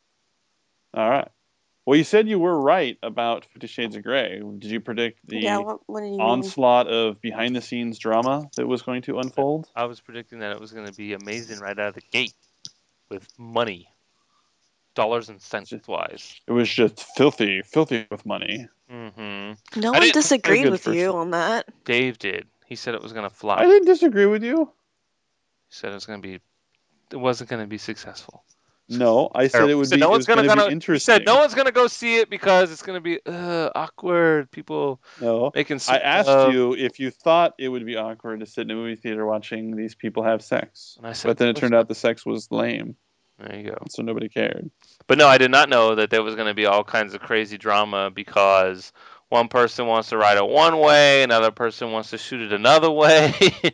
All right. Well, you said you were right about Fifty Shades of Grey. Did you predict the Yeah, what, what do you mean? onslaught of behind-the-scenes drama that was going to unfold? I was predicting that it was going to be amazing right out of the gate with money, dollars and cents wise. It was just filthy, filthy with money. Mm-hmm. No I one didn't- disagreed good with first you one. on that. Dave did. He said it was going to flop. I He didn't disagree with you. said it was going to be. It wasn't going to be successful. No, I said it Terrible. would He said be. no It one's was going gonna, to be gonna, He interesting. said no one's going to go see it because it's going to be uh, awkward. People No, making. I soup asked of- you if you thought it would be awkward to sit in a movie theater watching these people have sex, And I said, but then of it course turned not. out the sex was lame, There you go. so nobody cared. But no, I did not know that there was going to be all kinds of crazy drama because one person wants to ride it one way, another person wants to shoot it another way.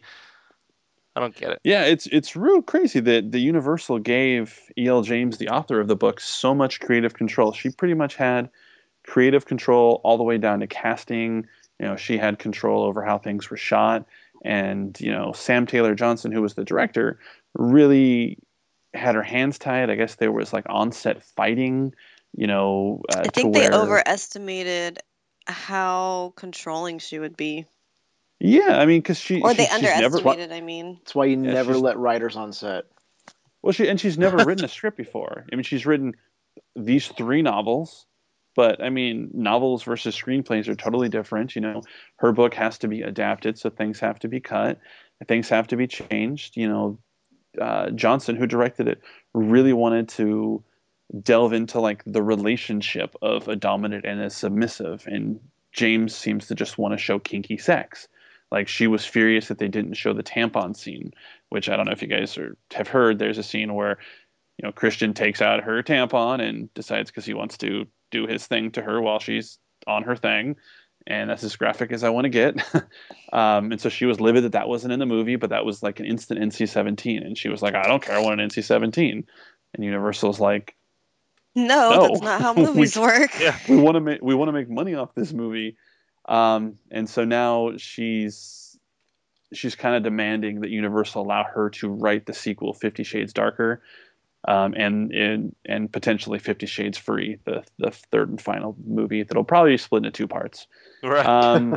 I don't get it. Yeah, it's it's real crazy that the Universal gave E L. James, the author of the book, so much creative control. She pretty much had creative control all the way down to casting. You know, she had control over how things were shot, and you know, Sam Taylor Johnson, who was the director, really had her hands tied. I guess there was like on-set fighting. You know, uh, I to think they where overestimated how controlling she would be. yeah, I mean, because she Or she, they she's never underestimated, I mean. That's why you Yeah, never she's- let writers on set. well, she and she's never written a script before. I mean, she's written these three novels, but I mean, novels versus screenplays are totally different. You know, her book has to be adapted, so things have to be cut, things have to be changed. You know, uh, Johnson, who directed it, really wanted to delve into like the relationship of a dominant and a submissive, and James seems to just want to show kinky sex. Like she was furious that they didn't show the tampon scene, which I don't know if you guys are, have heard. There's a scene where you know Christian takes out her tampon and decides because he wants to do his thing to her while she's on her thing, and that's as graphic as I want to get. um, and so she was livid that that wasn't in the movie, but that was like an instant N C seventeen, and she was like, I don't care, I want an N C seventeen. And Universal's like, No, No. that's not how We- movies work. Yeah. we want to make we want to make money off this movie, um, and so now she's she's kind of demanding that Universal allow her to write the sequel, Fifty Shades Darker, um, and and and potentially Fifty Shades Free, the the third and final movie that'll probably be split into two parts. Right. Um,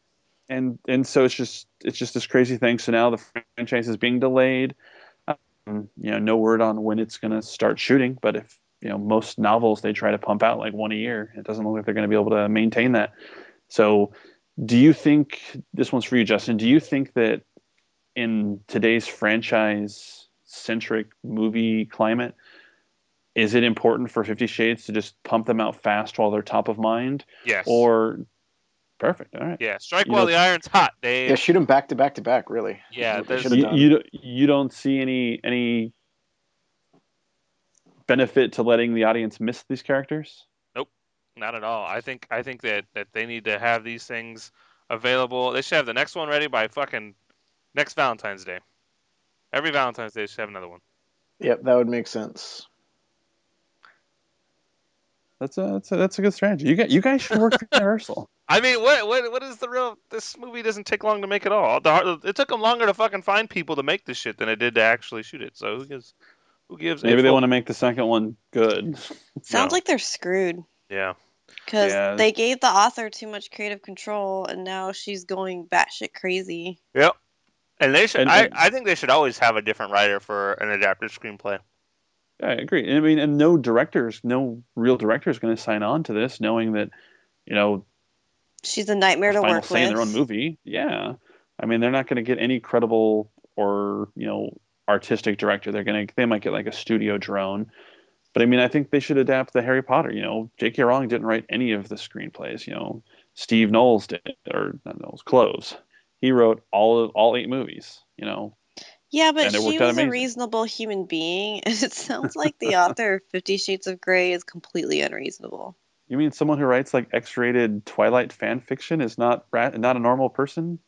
and and so it's just it's just this crazy thing. So now the franchise is being delayed. Um, you know, no word on when it's going to start shooting, but if you know most novels they try to pump out like one a year, it doesn't look like they're going to be able to maintain that. So, do you think this one's for you, Justin? Do you think that in today's franchise-centric movie climate, is it important for Fifty Shades to just pump them out fast while they're top of mind, yes. or perfect? All right. yeah. Strike you while know- the iron's hot, Dave. Yeah, shoot them back to back to back. Really. Yeah, That's what they there's- should have You, done. you don't- you don't see any any benefit to letting the audience miss these characters? Not at all. I think I think that, that they need to have these things available. They should have the next one ready by fucking next Valentine's Day. Every Valentine's Day should have another one. Yep, that would make sense. That's a that's a, that's a good strategy. You got you guys should work for Universal. I mean, what what what is the real? This movie doesn't take long to make at all. The, hard- it took them longer to fucking find people to make this shit than it did to actually shoot it. So who gives who gives? Maybe a they fuck? want to make the second one good. Sounds No. like they're screwed Yeah. because Yeah. they gave the author too much creative control, and now she's going batshit crazy. Yep. And they should. And- I and- I think they should always have a different writer for an adapted screenplay. I agree. I mean, and no directors, no real director is going to sign on to this, knowing that, you know, She's a nightmare to final work say with. in their own movie. Yeah, I mean, they're not going to get any credible or you know artistic director. They're gonna they might get like a studio drone, but I mean, I think they should adapt the Harry Potter. You know, J K. Rowling didn't write any of the screenplays. You know, Steve Knowles did, or not Knowles, Cloves. He wrote all of, all eight movies. You know, Yeah, but And it she worked out was a amazing. reasonable human being, and it sounds like the author of Fifty Shades of Grey is completely unreasonable. you mean someone who writes like X-rated Twilight fan fiction is not ra- not a normal person?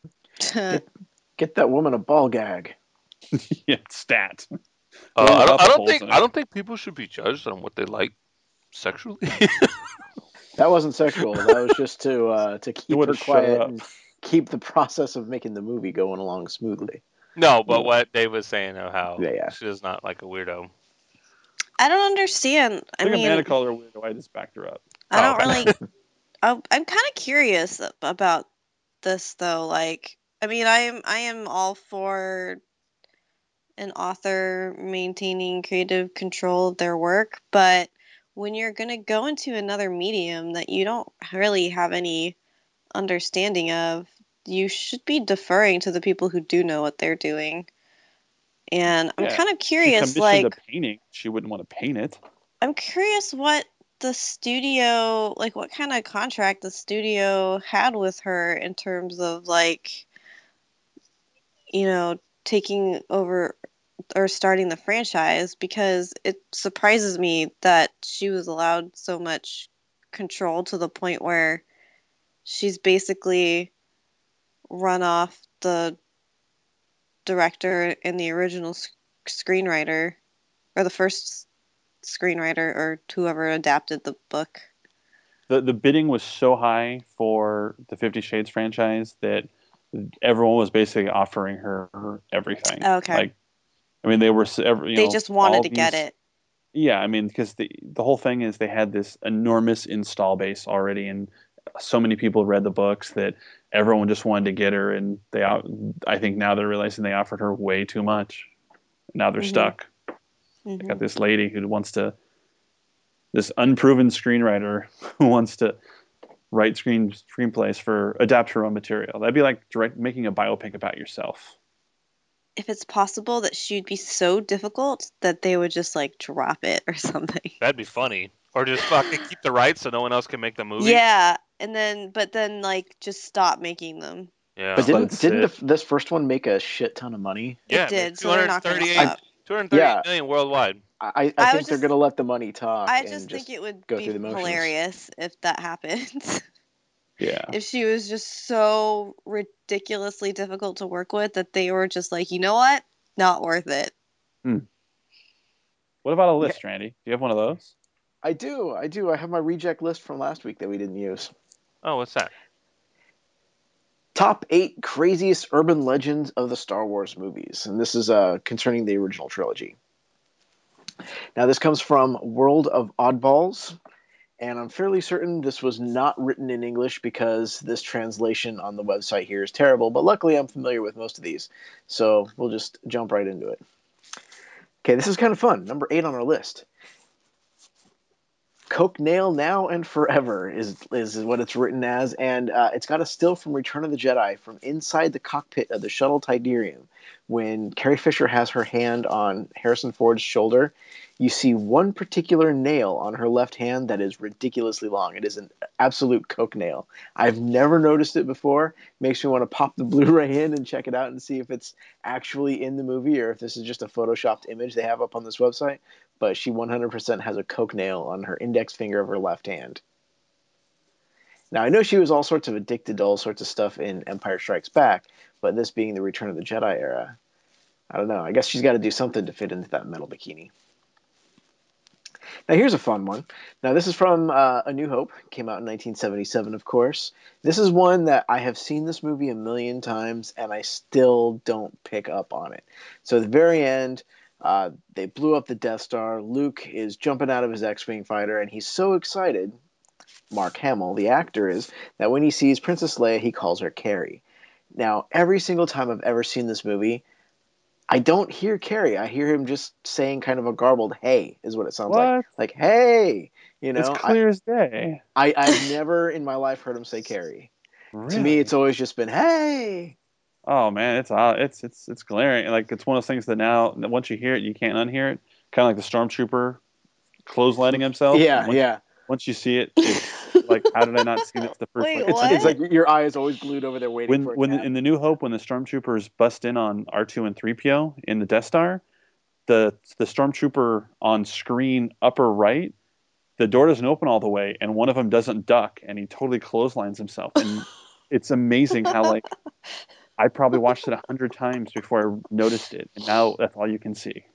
Get that woman a ball gag. Yeah, stat. Uh, Throwing I don't, I puppet don't holes think in I it. don't think people should be judged on what they like sexually. That wasn't sexual. That was just to uh, to keep her would've shut quiet up. and keep the process of making the movie going along smoothly. No, but what Dave was saying of how Yeah, yeah. she is not like a weirdo. I don't understand. I Took a mean, man to call her a weirdo. I just backed her up. I don't Oh. really. I'm, I'm kind of curious about this though. Like, I mean, I am I am all for an author maintaining creative control of their work, but when you're going to go into another medium that you don't really have any understanding of, you should be deferring to the people who do know what they're doing. And I'm Yeah. kind of She curious, commissioned like, a painting. She wouldn't want to paint it. I'm curious what the studio, like, what kind of contract the studio had with her in terms of, like, you know, taking over or starting the franchise, because it surprises me that she was allowed so much control to the point where she's basically run off the director and the original sc- screenwriter, or the first screenwriter, or whoever adapted the book. The the bidding was so high for the Fifty Shades franchise that everyone was basically offering her everything. Okay. Like, I mean, they were s- every, you They know, just wanted all to get these- it. Yeah, I mean, because the the whole thing is they had this enormous install base already, and so many people read the books that everyone just wanted to get her, and they out- I think now they're realizing they offered her way too much. Now they're Mhm. stuck. They Mhm. got this lady who wants to, this unproven screenwriter who wants to write screen screenplays for adapt her own material. That'd be like direct making a biopic about yourself. If it's possible that she'd be so difficult that they would just like drop it or something. That'd be funny. Or just fucking keep the rights so no one else can make the movie. Yeah, and then but then like just stop making them. Yeah. But Just let didn't it didn't sit. the, this first one make a shit ton of money? yeah, It did, so they're not going to stop. two hundred thirty-eight Yeah. million worldwide. I, I I think was they're just- going to let the money talk. I and just think it would go be through the motions. hilarious if that happened. Yeah. If she was just so ridiculously difficult to work with that they were just like, you know what? Not worth it. What about a list, Randy? Do you have one of those? I do, I do. I have my reject list from last week that we didn't use. Oh, what's that? Top eight craziest urban legends of the Star Wars movies, and this is uh, concerning the original trilogy. Now, this comes from World of Oddballs, and I'm fairly certain this was not written in English because this translation on the website here is terrible, but luckily I'm familiar with most of these, so we'll just jump right into it. Okay, this is kind of fun. Number eight on our list. Coke Nail Now and Forever is is what it's written as, and uh, it's got a still from Return of the Jedi from inside the cockpit of the shuttle Tydirium. When Carrie Fisher has her hand on Harrison Ford's shoulder, you see one particular nail on her left hand that is ridiculously long. It is an absolute Coke nail. I've never noticed it before. Makes me want to pop the Blu-ray in and check it out and see if it's actually in the movie or if this is just a photoshopped image they have up on this website. But she one hundred percent has a Coke nail on her index finger of her left hand. Now, I know she was all sorts of addicted to all sorts of stuff in Empire Strikes Back, but this being the Return of the Jedi era, I don't know. I guess she's got to do something to fit into that metal bikini. Now, here's a fun one. Now, this is from uh, A New Hope. Came out in nineteen seventy-seven, of course. This is one that I have seen this movie a million times, and I still don't pick up on it. So at the very end, uh, they blew up the Death Star. Luke is jumping out of his X-Wing fighter, and he's so excited, Mark Hamill, the actor, is, that when he sees Princess Leia, he calls her Carrie. Now, every single time I've ever seen this movie, I don't hear Carrie. I hear him just saying kind of a garbled "hey" is what it sounds like. What? Like "hey," you It's know. I, clear as day. I I've never in my life heard him say Carrie. To me, Really? it's always just been "hey." Oh man, it's uh, it's it's it's glaring. Like it's one of those things that now once you hear it, you can't unhear it. Kind of like the stormtrooper clotheslining himself. Yeah, Once, yeah. once you see it, it's like, how did I not see this the first? Wait, Like, It's like it's what? like your eye is always glued over there waiting when for it when to in happen. the New Hope, when the stormtroopers bust in on R two and three P O in the Death Star, the the stormtrooper on screen upper right, the door doesn't open all the way, and one of them doesn't duck, and he totally clotheslines himself. And it's amazing how like I probably watched it a hundred times before I noticed it, and now that's all you can see.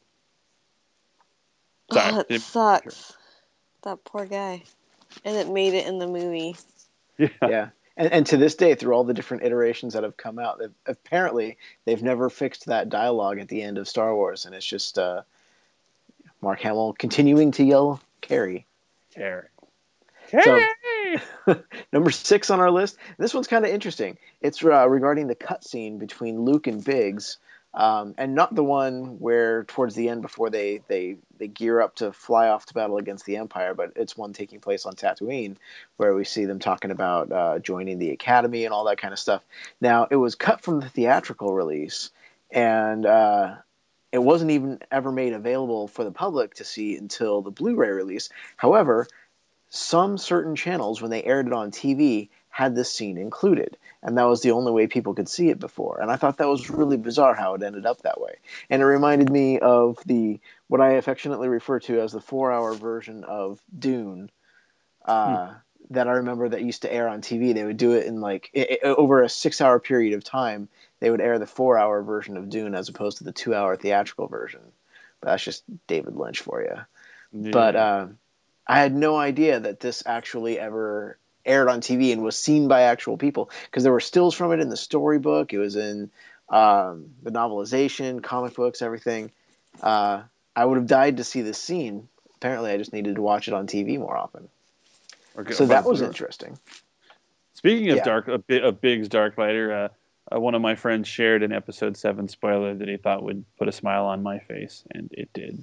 Sorry, Oh, it didn't- sucks. That poor guy. And it made it in the movie. yeah, Yeah. And, and to this day, through all the different iterations that have come out, they've, apparently they've never fixed that dialogue at the end of Star Wars, and it's just uh, Mark Hamill continuing to yell "Carrie." Carrie. So Carrie! number six on our list. This one's kind of interesting. It's uh, regarding the cutscene between Luke and Biggs, um, and not the one where towards the end before they, they they gear up to fly off to battle against the Empire, but it's one taking place on Tatooine, where we see them talking about uh, joining the Academy and all that kind of stuff. Now, it was cut from the theatrical release, and uh, it wasn't even ever made available for the public to see until the Blu-ray release. However, some certain channels, when they aired it on T V, had this scene included, and that was the only way people could see it before. And I thought that was really bizarre how it ended up that way. And it reminded me of the what I affectionately refer to as the four-hour version of Dune. Uh, that I remember that used to air on T V. They would do it in like it, it, over a six-hour period of time. They would air the four-hour version of Dune as opposed to the two-hour theatrical version. But that's just David Lynch for you. Yeah. But uh, I had no idea that this actually ever aired on T V and was seen by actual people, because there were stills from it in the storybook. It was in um, the novelization, comic books, everything. Uh, I would have died to see this scene. Apparently, I just needed to watch it on T V more often. Okay, So about that the was Blu-ray. interesting. Speaking of Yeah. dark, a bit of Biggs Darklighter, uh, uh, one of my friends shared an episode seven spoiler that he thought would put a smile on my face, and it did.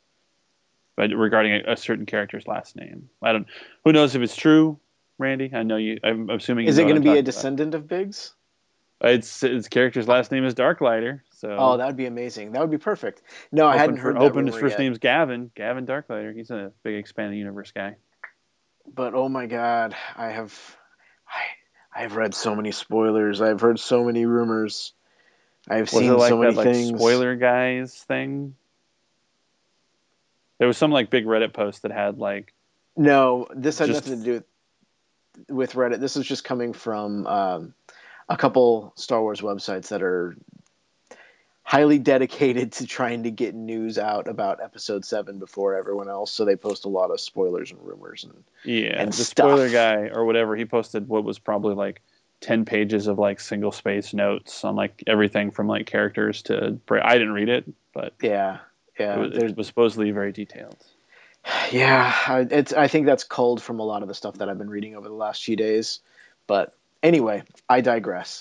But regarding a, a certain character's last name, I don't. Who knows if it's true, Randy? I know you. I'm assuming. You Is know it what going I'm to be a talking about. descendant of Biggs? It's its character's last name is Darklighter, so. Oh, that would be amazing. That would be perfect. No, I hoping hadn't for, heard that hoping his rumor first yet. name's Gavin. Gavin Darklighter. He's a big expanded universe guy. But oh my god, I have I I've read so many spoilers. I've heard so many rumors. I've Was seen it like so many that like things. spoiler guys thing? There was some like big Reddit post that had like No, this had just nothing to do with, with Reddit. This is just coming from um, a couple Star Wars websites that are highly dedicated to trying to get news out about Episode Seven before everyone else. So they post a lot of spoilers and rumors and yeah, and the stuff. spoiler guy or whatever, he posted what was probably like ten pages of like single space notes on like everything from like characters to I didn't read it, but Yeah, yeah. it was, there's- it was supposedly very detailed. Yeah, I- it's. I think that's culled from a lot of the stuff that I've been reading over the last few days. But anyway, I digress.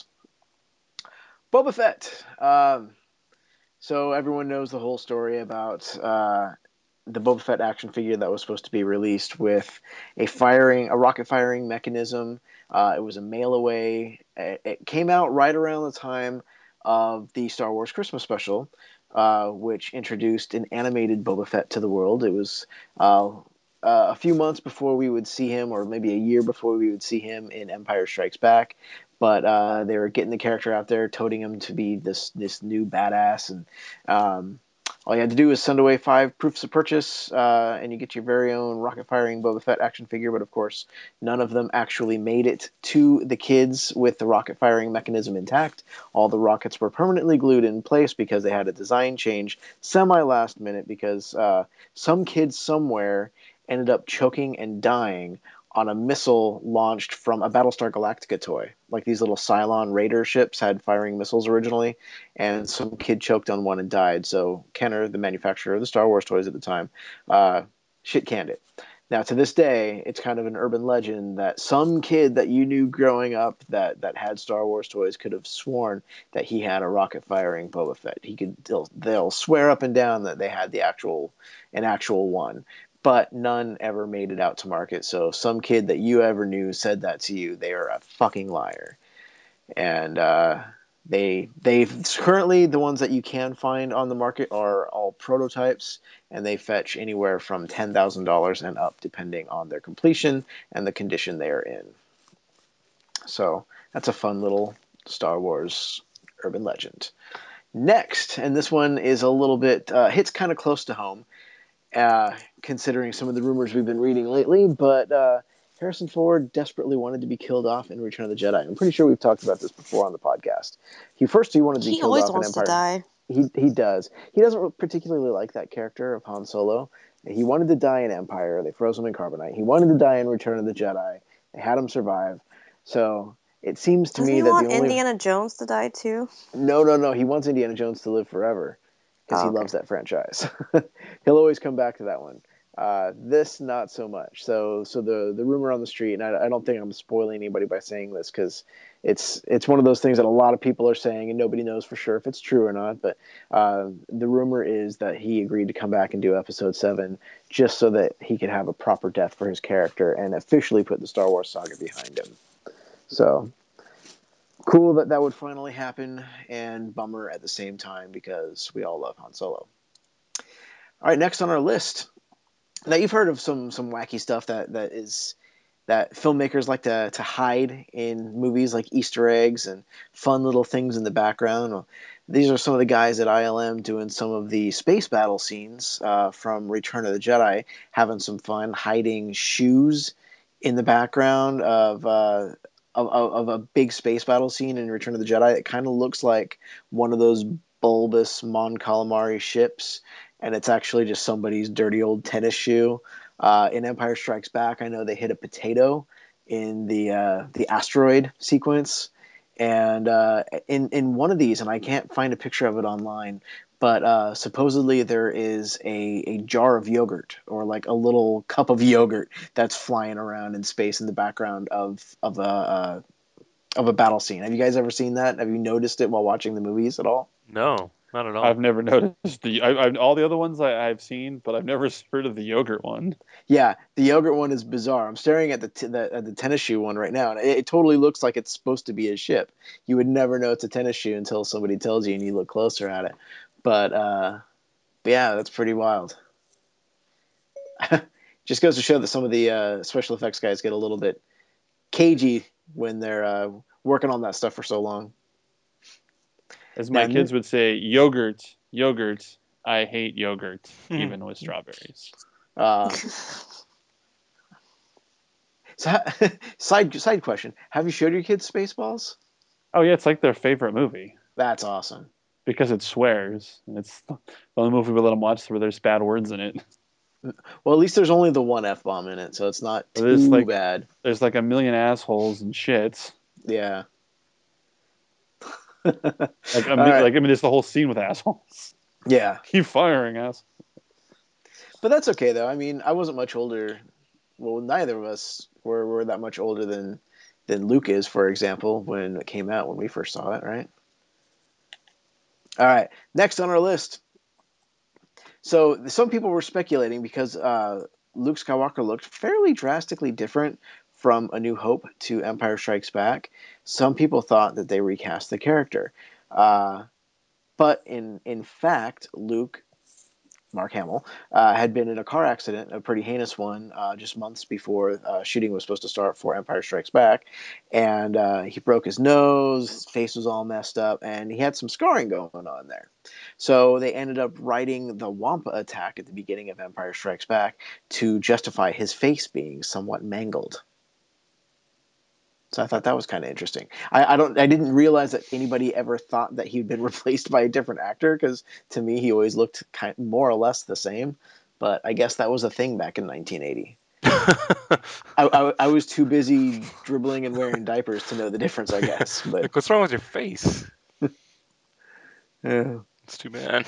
Boba Fett. Um, so everyone knows the whole story about uh, the Boba Fett action figure that was supposed to be released with a firing, a rocket firing mechanism. Uh, it was a mail away. It, it came out right around the time of the Star Wars Christmas special, uh, which introduced an animated Boba Fett to the world. It was uh, uh, a few months before we would see him, or maybe a year before we would see him in Empire Strikes Back. But uh, they were getting the character out there, toting him to be this this new badass, and um, All you had to do was send away five proofs of purchase, uh, and you get your very own rocket-firing Boba Fett action figure. But of course, none of them actually made it to the kids with the rocket-firing mechanism intact. All the rockets were permanently glued in place because they had a design change semi-last minute because uh, some kids somewhere ended up choking and dying on a missile launched from a Battlestar Galactica toy. Like these little Cylon Raider ships had firing missiles originally, and some kid choked on one and died. So Kenner, the manufacturer of the Star Wars toys at the time, uh, shit canned it. Now to this day, it's kind of an urban legend that some kid that you knew growing up that, that had Star Wars toys could have sworn that he had a rocket firing Boba Fett. He could they'll, they'll swear up and down that they had the actual an actual one, but none ever made it out to market. So if some kid that you ever knew said that to you, they are a fucking liar. And uh, they they've currently the ones that you can find on the market are all prototypes, and they fetch anywhere from ten thousand dollars and up, depending on their completion and the condition they are in. So that's a fun little Star Wars urban legend. Next, and this one is a little bit uh, hits kind of close to home. Uh, considering some of the rumors we've been reading lately, but uh, Harrison Ford desperately wanted to be killed off in Return of the Jedi. I'm pretty sure we've talked about this before on the podcast. He first he wanted to be He killed always off in wants to Empire. die. He he does. He doesn't particularly like that character of Han Solo. He wanted to die in Empire. They froze him in carbonite. He wanted to die in Return of the Jedi. They had him survive. So it seems to Doesn't me he that the want only Indiana Jones to die too? no no no he wants Indiana Jones to live forever because Oh, he okay. loves that franchise. He'll always come back to that one. Uh, this not so much. So so the the rumor on the street, and I, I don't think I'm spoiling anybody by saying this because it's it's one of those things that a lot of people are saying and nobody knows for sure if it's true or not. But uh, the rumor is that he agreed to come back and do Episode Seven just so that he could have a proper death for his character and officially put the Star Wars saga behind him. So cool that that would finally happen, and bummer at the same time because we all love Han Solo. All right, next on our list. Now you've heard of some some wacky stuff that that is that filmmakers like to to hide in movies, like Easter eggs and fun little things in the background. Well, these are some of the guys at I L M doing some of the space battle scenes uh, from Return of the Jedi, having some fun hiding shoes in the background of. Uh, of, of, of a big space battle scene in Return of the Jedi. It kind of looks like one of those bulbous Mon Calamari ships, and it's actually just somebody's dirty old tennis shoe. Uh, in Empire Strikes Back, I know they hit a potato in the uh, the asteroid sequence, and uh, in in one of these, and I can't find a picture of it online, but uh, supposedly there is a, a jar of yogurt or like a little cup of yogurt that's flying around in space in the background of of a uh, of a battle scene. Have you guys ever seen that? Have you noticed it while watching the movies at all? No, not at all. I've never noticed the I, I, all the other ones I, I've seen, but I've never heard of the yogurt one. Yeah, the yogurt one is bizarre. I'm staring at the t- the, at the tennis shoe one right now, and it, it totally looks like it's supposed to be a ship. You would never know it's a tennis shoe until somebody tells you and you look closer at it. But, uh, but yeah, that's pretty wild. Just goes to show that some of the uh, special effects guys get a little bit cagey when they're uh, working on that stuff for so long. As my Now, kids would say, yogurt, yogurt. I hate yogurt, even with strawberries. Uh, so, side side question: have you showed your kids Spaceballs? Oh yeah, it's like their favorite movie That's awesome. because it swears. And it's the only movie we let them watch where there's bad words in it. Well, at least there's only the one F bomb in it, so it's not But there's too like bad. there's like a million assholes and shits. Yeah. Like I mean, right. like I mean, there's the whole scene with assholes. Yeah. Keep firing ass. But that's okay though. I mean, I wasn't much older. Well, neither of us were, were that much older than than Luke is, for example, when it came out when we first saw it, right? All right. Next on our list. So some people were speculating because uh, Luke Skywalker looked fairly drastically different from A New Hope to Empire Strikes Back. Some people thought that they recast the character. Uh, but in in fact, Luke Mark Hamill, uh, had been in a car accident, a pretty heinous one, uh, just months before uh, shooting was supposed to start for Empire Strikes Back. And uh, he broke his nose, his face was all messed up, and he had some scarring going on there. So they ended up writing the Wampa attack at the beginning of Empire Strikes Back to justify his face being somewhat mangled. So I thought that was kind of interesting. I, I don't, I didn't realize that anybody ever thought that he'd been replaced by a different actor, because to me he always looked kind more or less the same. But I guess that was a thing back in nineteen eighty. I, I, I was too busy dribbling and wearing diapers to know the difference, I guess. But Like, what's wrong with your face? yeah. It's too bad.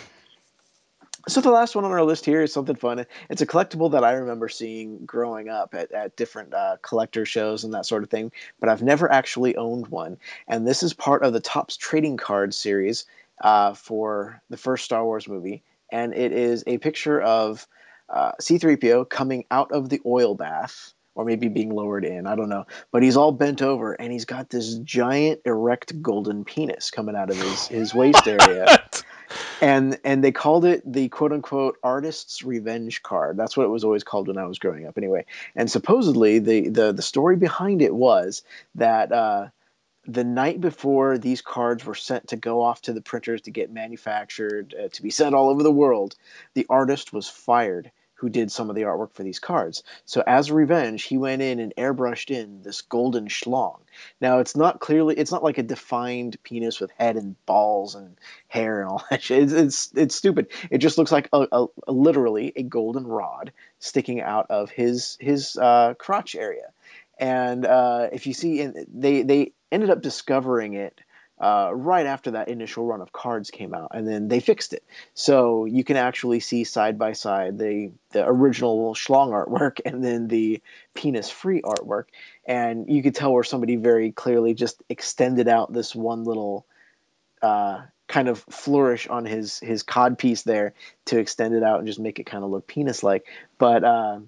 So the last one on our list here is something fun. It's a collectible that I remember seeing growing up at, at different uh, collector shows and that sort of thing, but I've never actually owned one. And this is part of the Topps Trading Cards series uh, for the first Star Wars movie. And it is a picture of uh, C three P O coming out of the oil bath, or maybe being lowered in, I don't know. But he's all bent over, and he's got this giant erect golden penis coming out of his, his waist area. What? and and they called it the quote unquote artist's revenge card. That's what it was always called when I was growing up, anyway. And supposedly the the the story behind it was that uh, the night before these cards were sent to go off to the printers to get manufactured, uh, to be sent all over the world, the artist was fired who did some of the artwork for these cards. So as a revenge, he went in and airbrushed in this golden schlong. Now it's not clearly, it's not like a defined penis with head and balls and hair and all that shit. It's it's, it's stupid. It just looks like a, a, a literally a golden rod sticking out of his his uh, crotch area. And uh, if you see, in, they they ended up discovering it uh, right after that initial run of cards came out, and then they fixed it. So you can actually see side by side the the original schlong artwork and then the penis-free artwork, and you could tell where somebody very clearly just extended out this one little uh, kind of flourish on his his cod piece there to extend it out and just make it kind of look penis-like. But uh,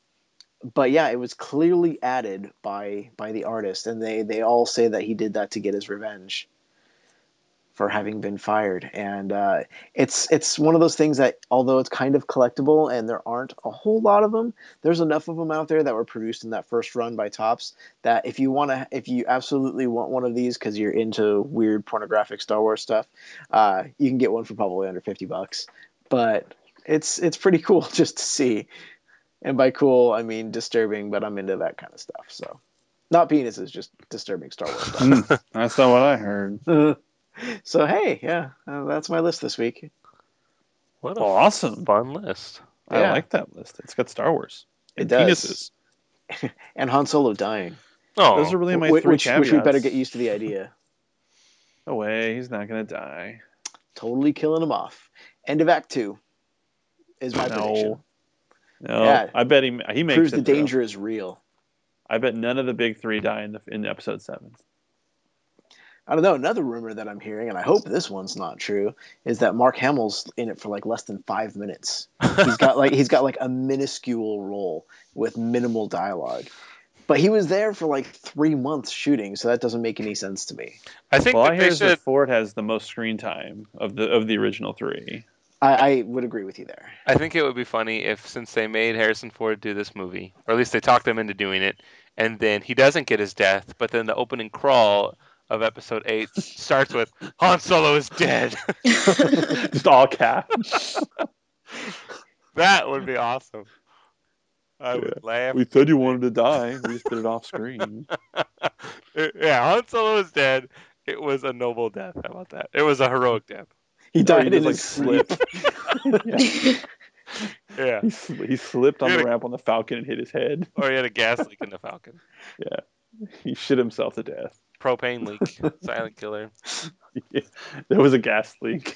but yeah, it was clearly added by by the artist, and they they all say that he did that to get his revenge for having been fired. And uh, it's it's one of those things that, although it's kind of collectible and there aren't a whole lot of them, there's enough of them out there that were produced in that first run by Topps that if you want to, if you absolutely want one of these because you're into weird pornographic Star Wars stuff, uh, you can get one for probably under fifty bucks. But it's it's pretty cool just to see. And by cool, I mean disturbing, but I'm into that kind of stuff. So, not penises, just disturbing Star Wars stuff. Mm, that's not what I heard. So, hey, yeah, uh, that's my list this week. What a Well, awesome. fun list. I Yeah. like that list. It's got Star Wars. It And does. penises. And Han Solo dying. Oh, Those are really my Wh- three which, caveats. which we better get used to the idea. No way. He's not going to die. Totally killing him off. End of Act Two is my No. prediction. No, Yeah. I bet he he makes Proves it the through. danger is real. I bet none of the big three die in the in episode seven. I don't know. Another rumor that I'm hearing, and I hope this one's not true, is that Mark Hamill's in it for like less than five minutes. He's got like he's got like a minuscule role with minimal dialogue. But he was there for like three months shooting, so that doesn't make any sense to me. I think Well, that I they hear should. that Ford has the most screen time of the of the original three. I, I would agree with you there. I think it would be funny if, since they made Harrison Ford do this movie, or at least they talked him into doing it, and then he doesn't get his death, but then the opening crawl of episode eight starts with Han Solo is dead. Just all caps. That would be awesome. I would laugh. We said you wanted to die. We just did it off screen. Yeah, Han Solo is dead. It was a noble death. How about that? It was a heroic death. He Or died he in just, his like, sleep. Yeah. Yeah. He, sl- he slipped on He the had a- ramp on the Falcon and hit his head. Or he had a gas leak in the Falcon. He shit himself to death. Propane leak. Silent killer. Yeah. There was a gas leak.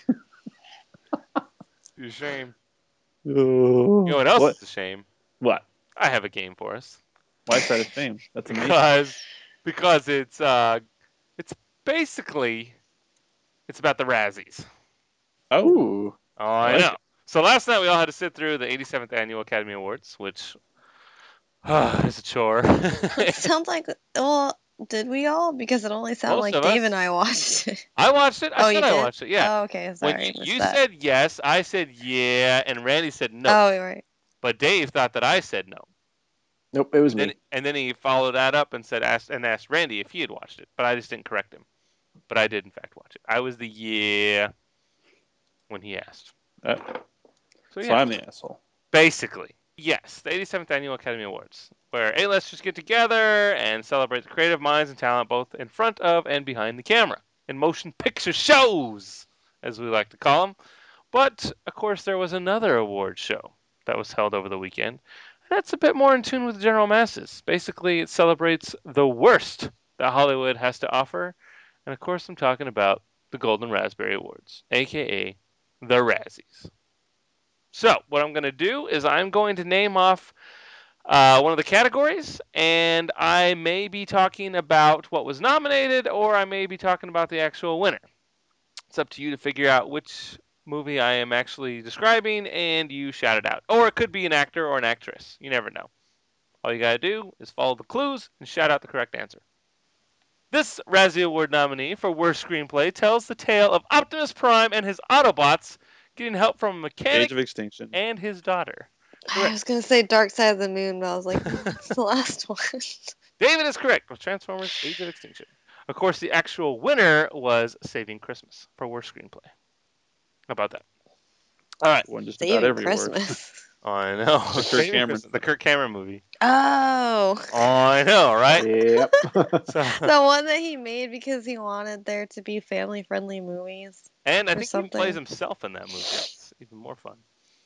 It's a shame. Oh. You know what else What? is a shame? What? I have a game for us. Why is that a shame? That's amazing. Because because it's uh it's basically it's about the Razzies. Oh, Ooh. Oh, I like know. So last night we all had to sit through the eighty-seventh Annual Academy Awards, which uh, is a chore. It sounds like, well, Did we all? Because it only sounded Most like of Dave us. and I watched it. I watched it. I Oh, said you I did? watched it. Yeah. Oh, okay. When Sorry, you, missed you that. said yes, I said yeah, and Randy said no. Oh, you're right. But Dave thought that I said no. Nope, it was Then me. and then he followed that up and said asked and asked Randy if he had watched it, but I just didn't correct him. But I did in fact watch it. I was the yeah when he asked. Uh, So so yeah, I'm the asshole. basically yes, the eighty-seventh Annual Academy Awards, where A-listers get together and celebrate the creative minds and talent both in front of and behind the camera in motion picture shows, as we like to call them. But of course, there was another award show that was held over the weekend. That's a bit more in tune with the general masses. Basically, it celebrates the worst that Hollywood has to offer. And of course, I'm talking about the Golden Raspberry Awards, aka the Razzies. So, what I'm going to do is I'm going to name off uh, one of the categories, and I may be talking about what was nominated, or I may be talking about the actual winner. It's up to you to figure out which movie I am actually describing, and you shout it out. Or it could be an actor or an actress. You never know. All you gotta do is follow the clues and shout out the correct answer. This Razzie Award nominee for Worst Screenplay tells the tale of Optimus Prime and his Autobots getting help from a mechanic Age of Extinction. and his daughter. I was going to say Dark Side of the Moon, but I was like, it's the last one. David is correct with Transformers Age of Extinction. Of course, the actual winner was Saving Christmas for Worst Screenplay. How about that? All right. Won just about Saving every award. Christmas. Oh, I know. The Kirk Saving Cameron. Christmas, the Kirk Cameron movie. Oh. Oh, I know, right? Yep. So, The one that he made because he wanted there to be family friendly movies. and I or think he plays something. himself in that movie. It's even more fun.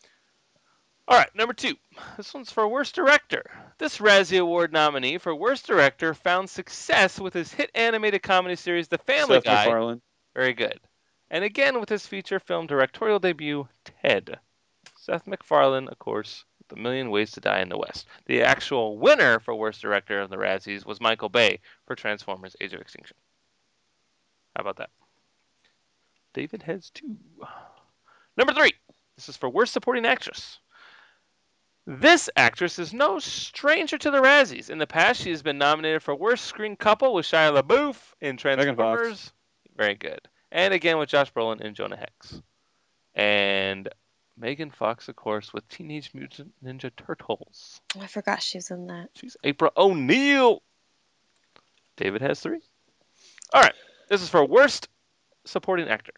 All right, number two. This one's for Worst Director. This Razzie Award nominee for Worst Director found success with his hit animated comedy series The Family Seth Guy. MacFarlane. Very good. And again with his feature film directorial debut, Ted. Seth MacFarlane, of course, with A Million Ways to Die in the West. The actual winner for Worst Director of the Razzies was Michael Bay for Transformers Age of Extinction. How about that? David has two. Number three. This is for Worst Supporting Actress. This actress is no stranger to the Razzies. In the past, she has been nominated for Worst Screen Couple with Shia LaBeouf in Megan Fox. Transformers. Very good. And again with Josh Brolin and Jonah Hex. And Megan Fox, of course, with Teenage Mutant Ninja Turtles. I forgot she was in that. She's April O'Neil. David has three. All right. This is for Worst Supporting Actor.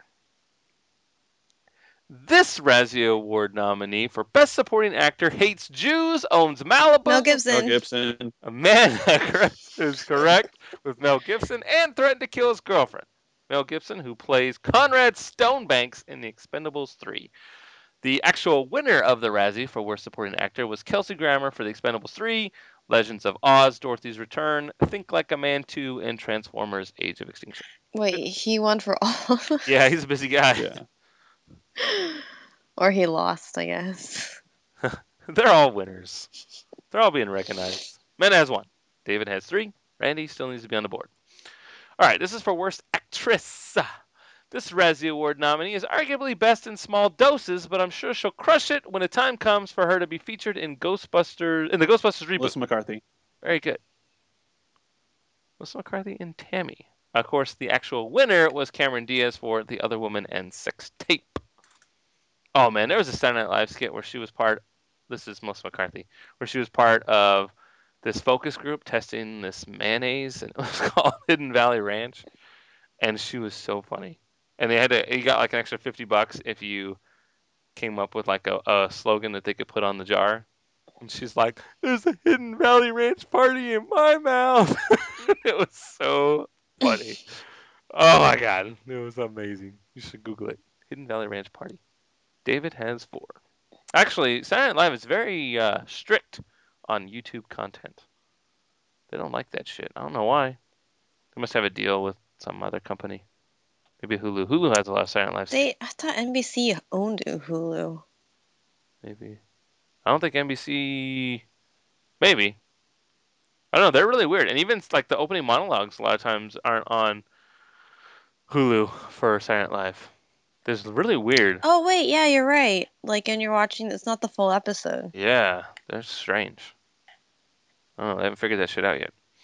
This Razzie Award nominee for Best Supporting Actor hates Jews, owns Malibu. Mel Mel Gibson. Gibson. Amanda is correct with Mel Gibson and threatened to kill his girlfriend. Mel Gibson, who plays Conrad Stonebanks in The Expendables three. The actual winner of the Razzie for Worst Supporting Actor was Kelsey Grammer for The Expendables three, Legends of Oz, Dorothy's Return, Think Like a Man two, and Transformers Age of Extinction. Wait, he won for all of them? Yeah, he's a busy guy. Yeah. Or he lost, I guess. They're all winners. They're all being recognized. Men has one. David has three. Randy still needs to be on the board. All right, this is for Worst Actress. This Razzie Award nominee is arguably best in small doses, but I'm sure she'll crush it when the time comes for her to be featured in Ghostbusters in the Ghostbusters reboot. Melissa McCarthy. Very good. Melissa McCarthy and Tammy. Of course, the actual winner was Cameron Diaz for The Other Woman and Sex Tape. Oh man, there was a Saturday Night Live skit where she was part. This is Melissa McCarthy, where she was part of this focus group testing this mayonnaise, and it was called Hidden Valley Ranch, and she was so funny. And they had to, you got like an extra fifty bucks if you came up with like a, a slogan that they could put on the jar. And she's like, "There's a Hidden Valley Ranch party in my mouth." It was so funny. Oh my god, it was amazing. You should Google it. Hidden Valley Ranch party. David has four. Actually, Saturday Night Live is very uh, strict on YouTube content. They don't like that shit. I don't know why. They must have a deal with some other company. Maybe Hulu. Hulu has a lot of Saturday Night Live. They, I thought N B C owned Hulu. Maybe. I don't think N B C. Maybe. I don't know. They're really weird. And even like the opening monologues a lot of times aren't on Hulu for Saturday Night Live. There's really weird. Oh, wait, yeah, you're right. Like, and you're watching, it's not the full episode. Yeah, they're strange. I don't know. They haven't figured that shit out yet.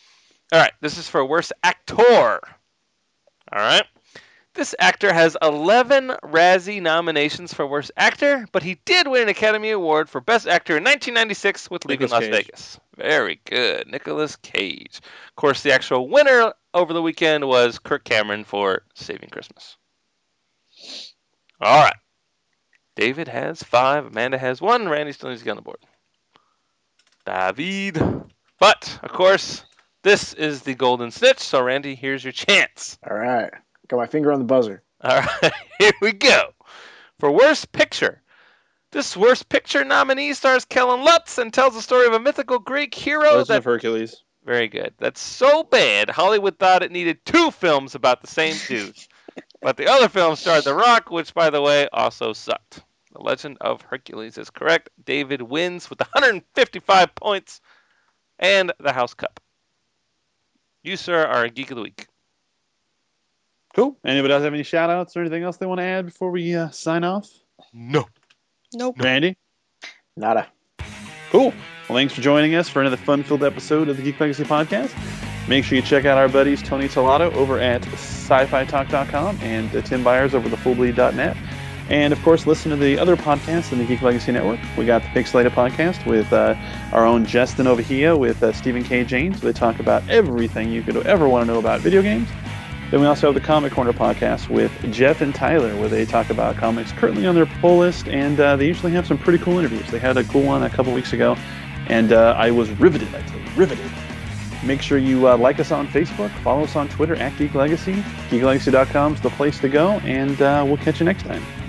All right, this is for worst actor. All right. This actor has eleven Razzie nominations for Worst Actor, but he did win an Academy Award for Best Actor in nineteen ninety-six with Leaving Nicolas Las Cage. Vegas. Very good. Nicolas Cage. Of course, the actual winner over the weekend was Kirk Cameron for Saving Christmas. All right. David has five. Amanda has one. Randy still needs to get on the board. David. But, of course, this is the Golden Snitch, so Randy, here's your chance. All right. Got my finger on the buzzer. All right, here we go. For Worst Picture, this Worst Picture nominee stars Kellen Lutz and tells the story of a mythical Greek hero Legend that... of Hercules. Very good. That's so bad, Hollywood thought it needed two films about the same dude. But the other film starred The Rock, which, by the way, also sucked. The Legend of Hercules is correct. David wins with one hundred fifty-five points and the House Cup. You, sir, are a Geek of the Week. Cool. Anybody else have any shout outs or anything else they want to add before we uh, sign off? No. Nope. Randy? Nada. Cool. Well, thanks for joining us for another fun-filled episode of the Geek Legacy Podcast. Make sure you check out our buddies Tony Tolato over at sci fi talk dot com and uh, Tim Byers over at the full bleed dot net. And, of course, listen to the other podcasts in the Geek Legacy Network. We got the Pixelated podcast with uh, our own Justin Ovahia with uh, Stephen K. James. They talk about everything you could ever want to know about video games. Then we also have the Comic Corner podcast with Jeff and Tyler, where they talk about comics currently on their pull list, and uh, they usually have some pretty cool interviews. They had a cool one a couple weeks ago, and uh, I was riveted, I tell you, riveted. Make sure you uh, like us on Facebook, follow us on Twitter at Geek Legacy. geek legacy dot com is the place to go, and uh, we'll catch you next time.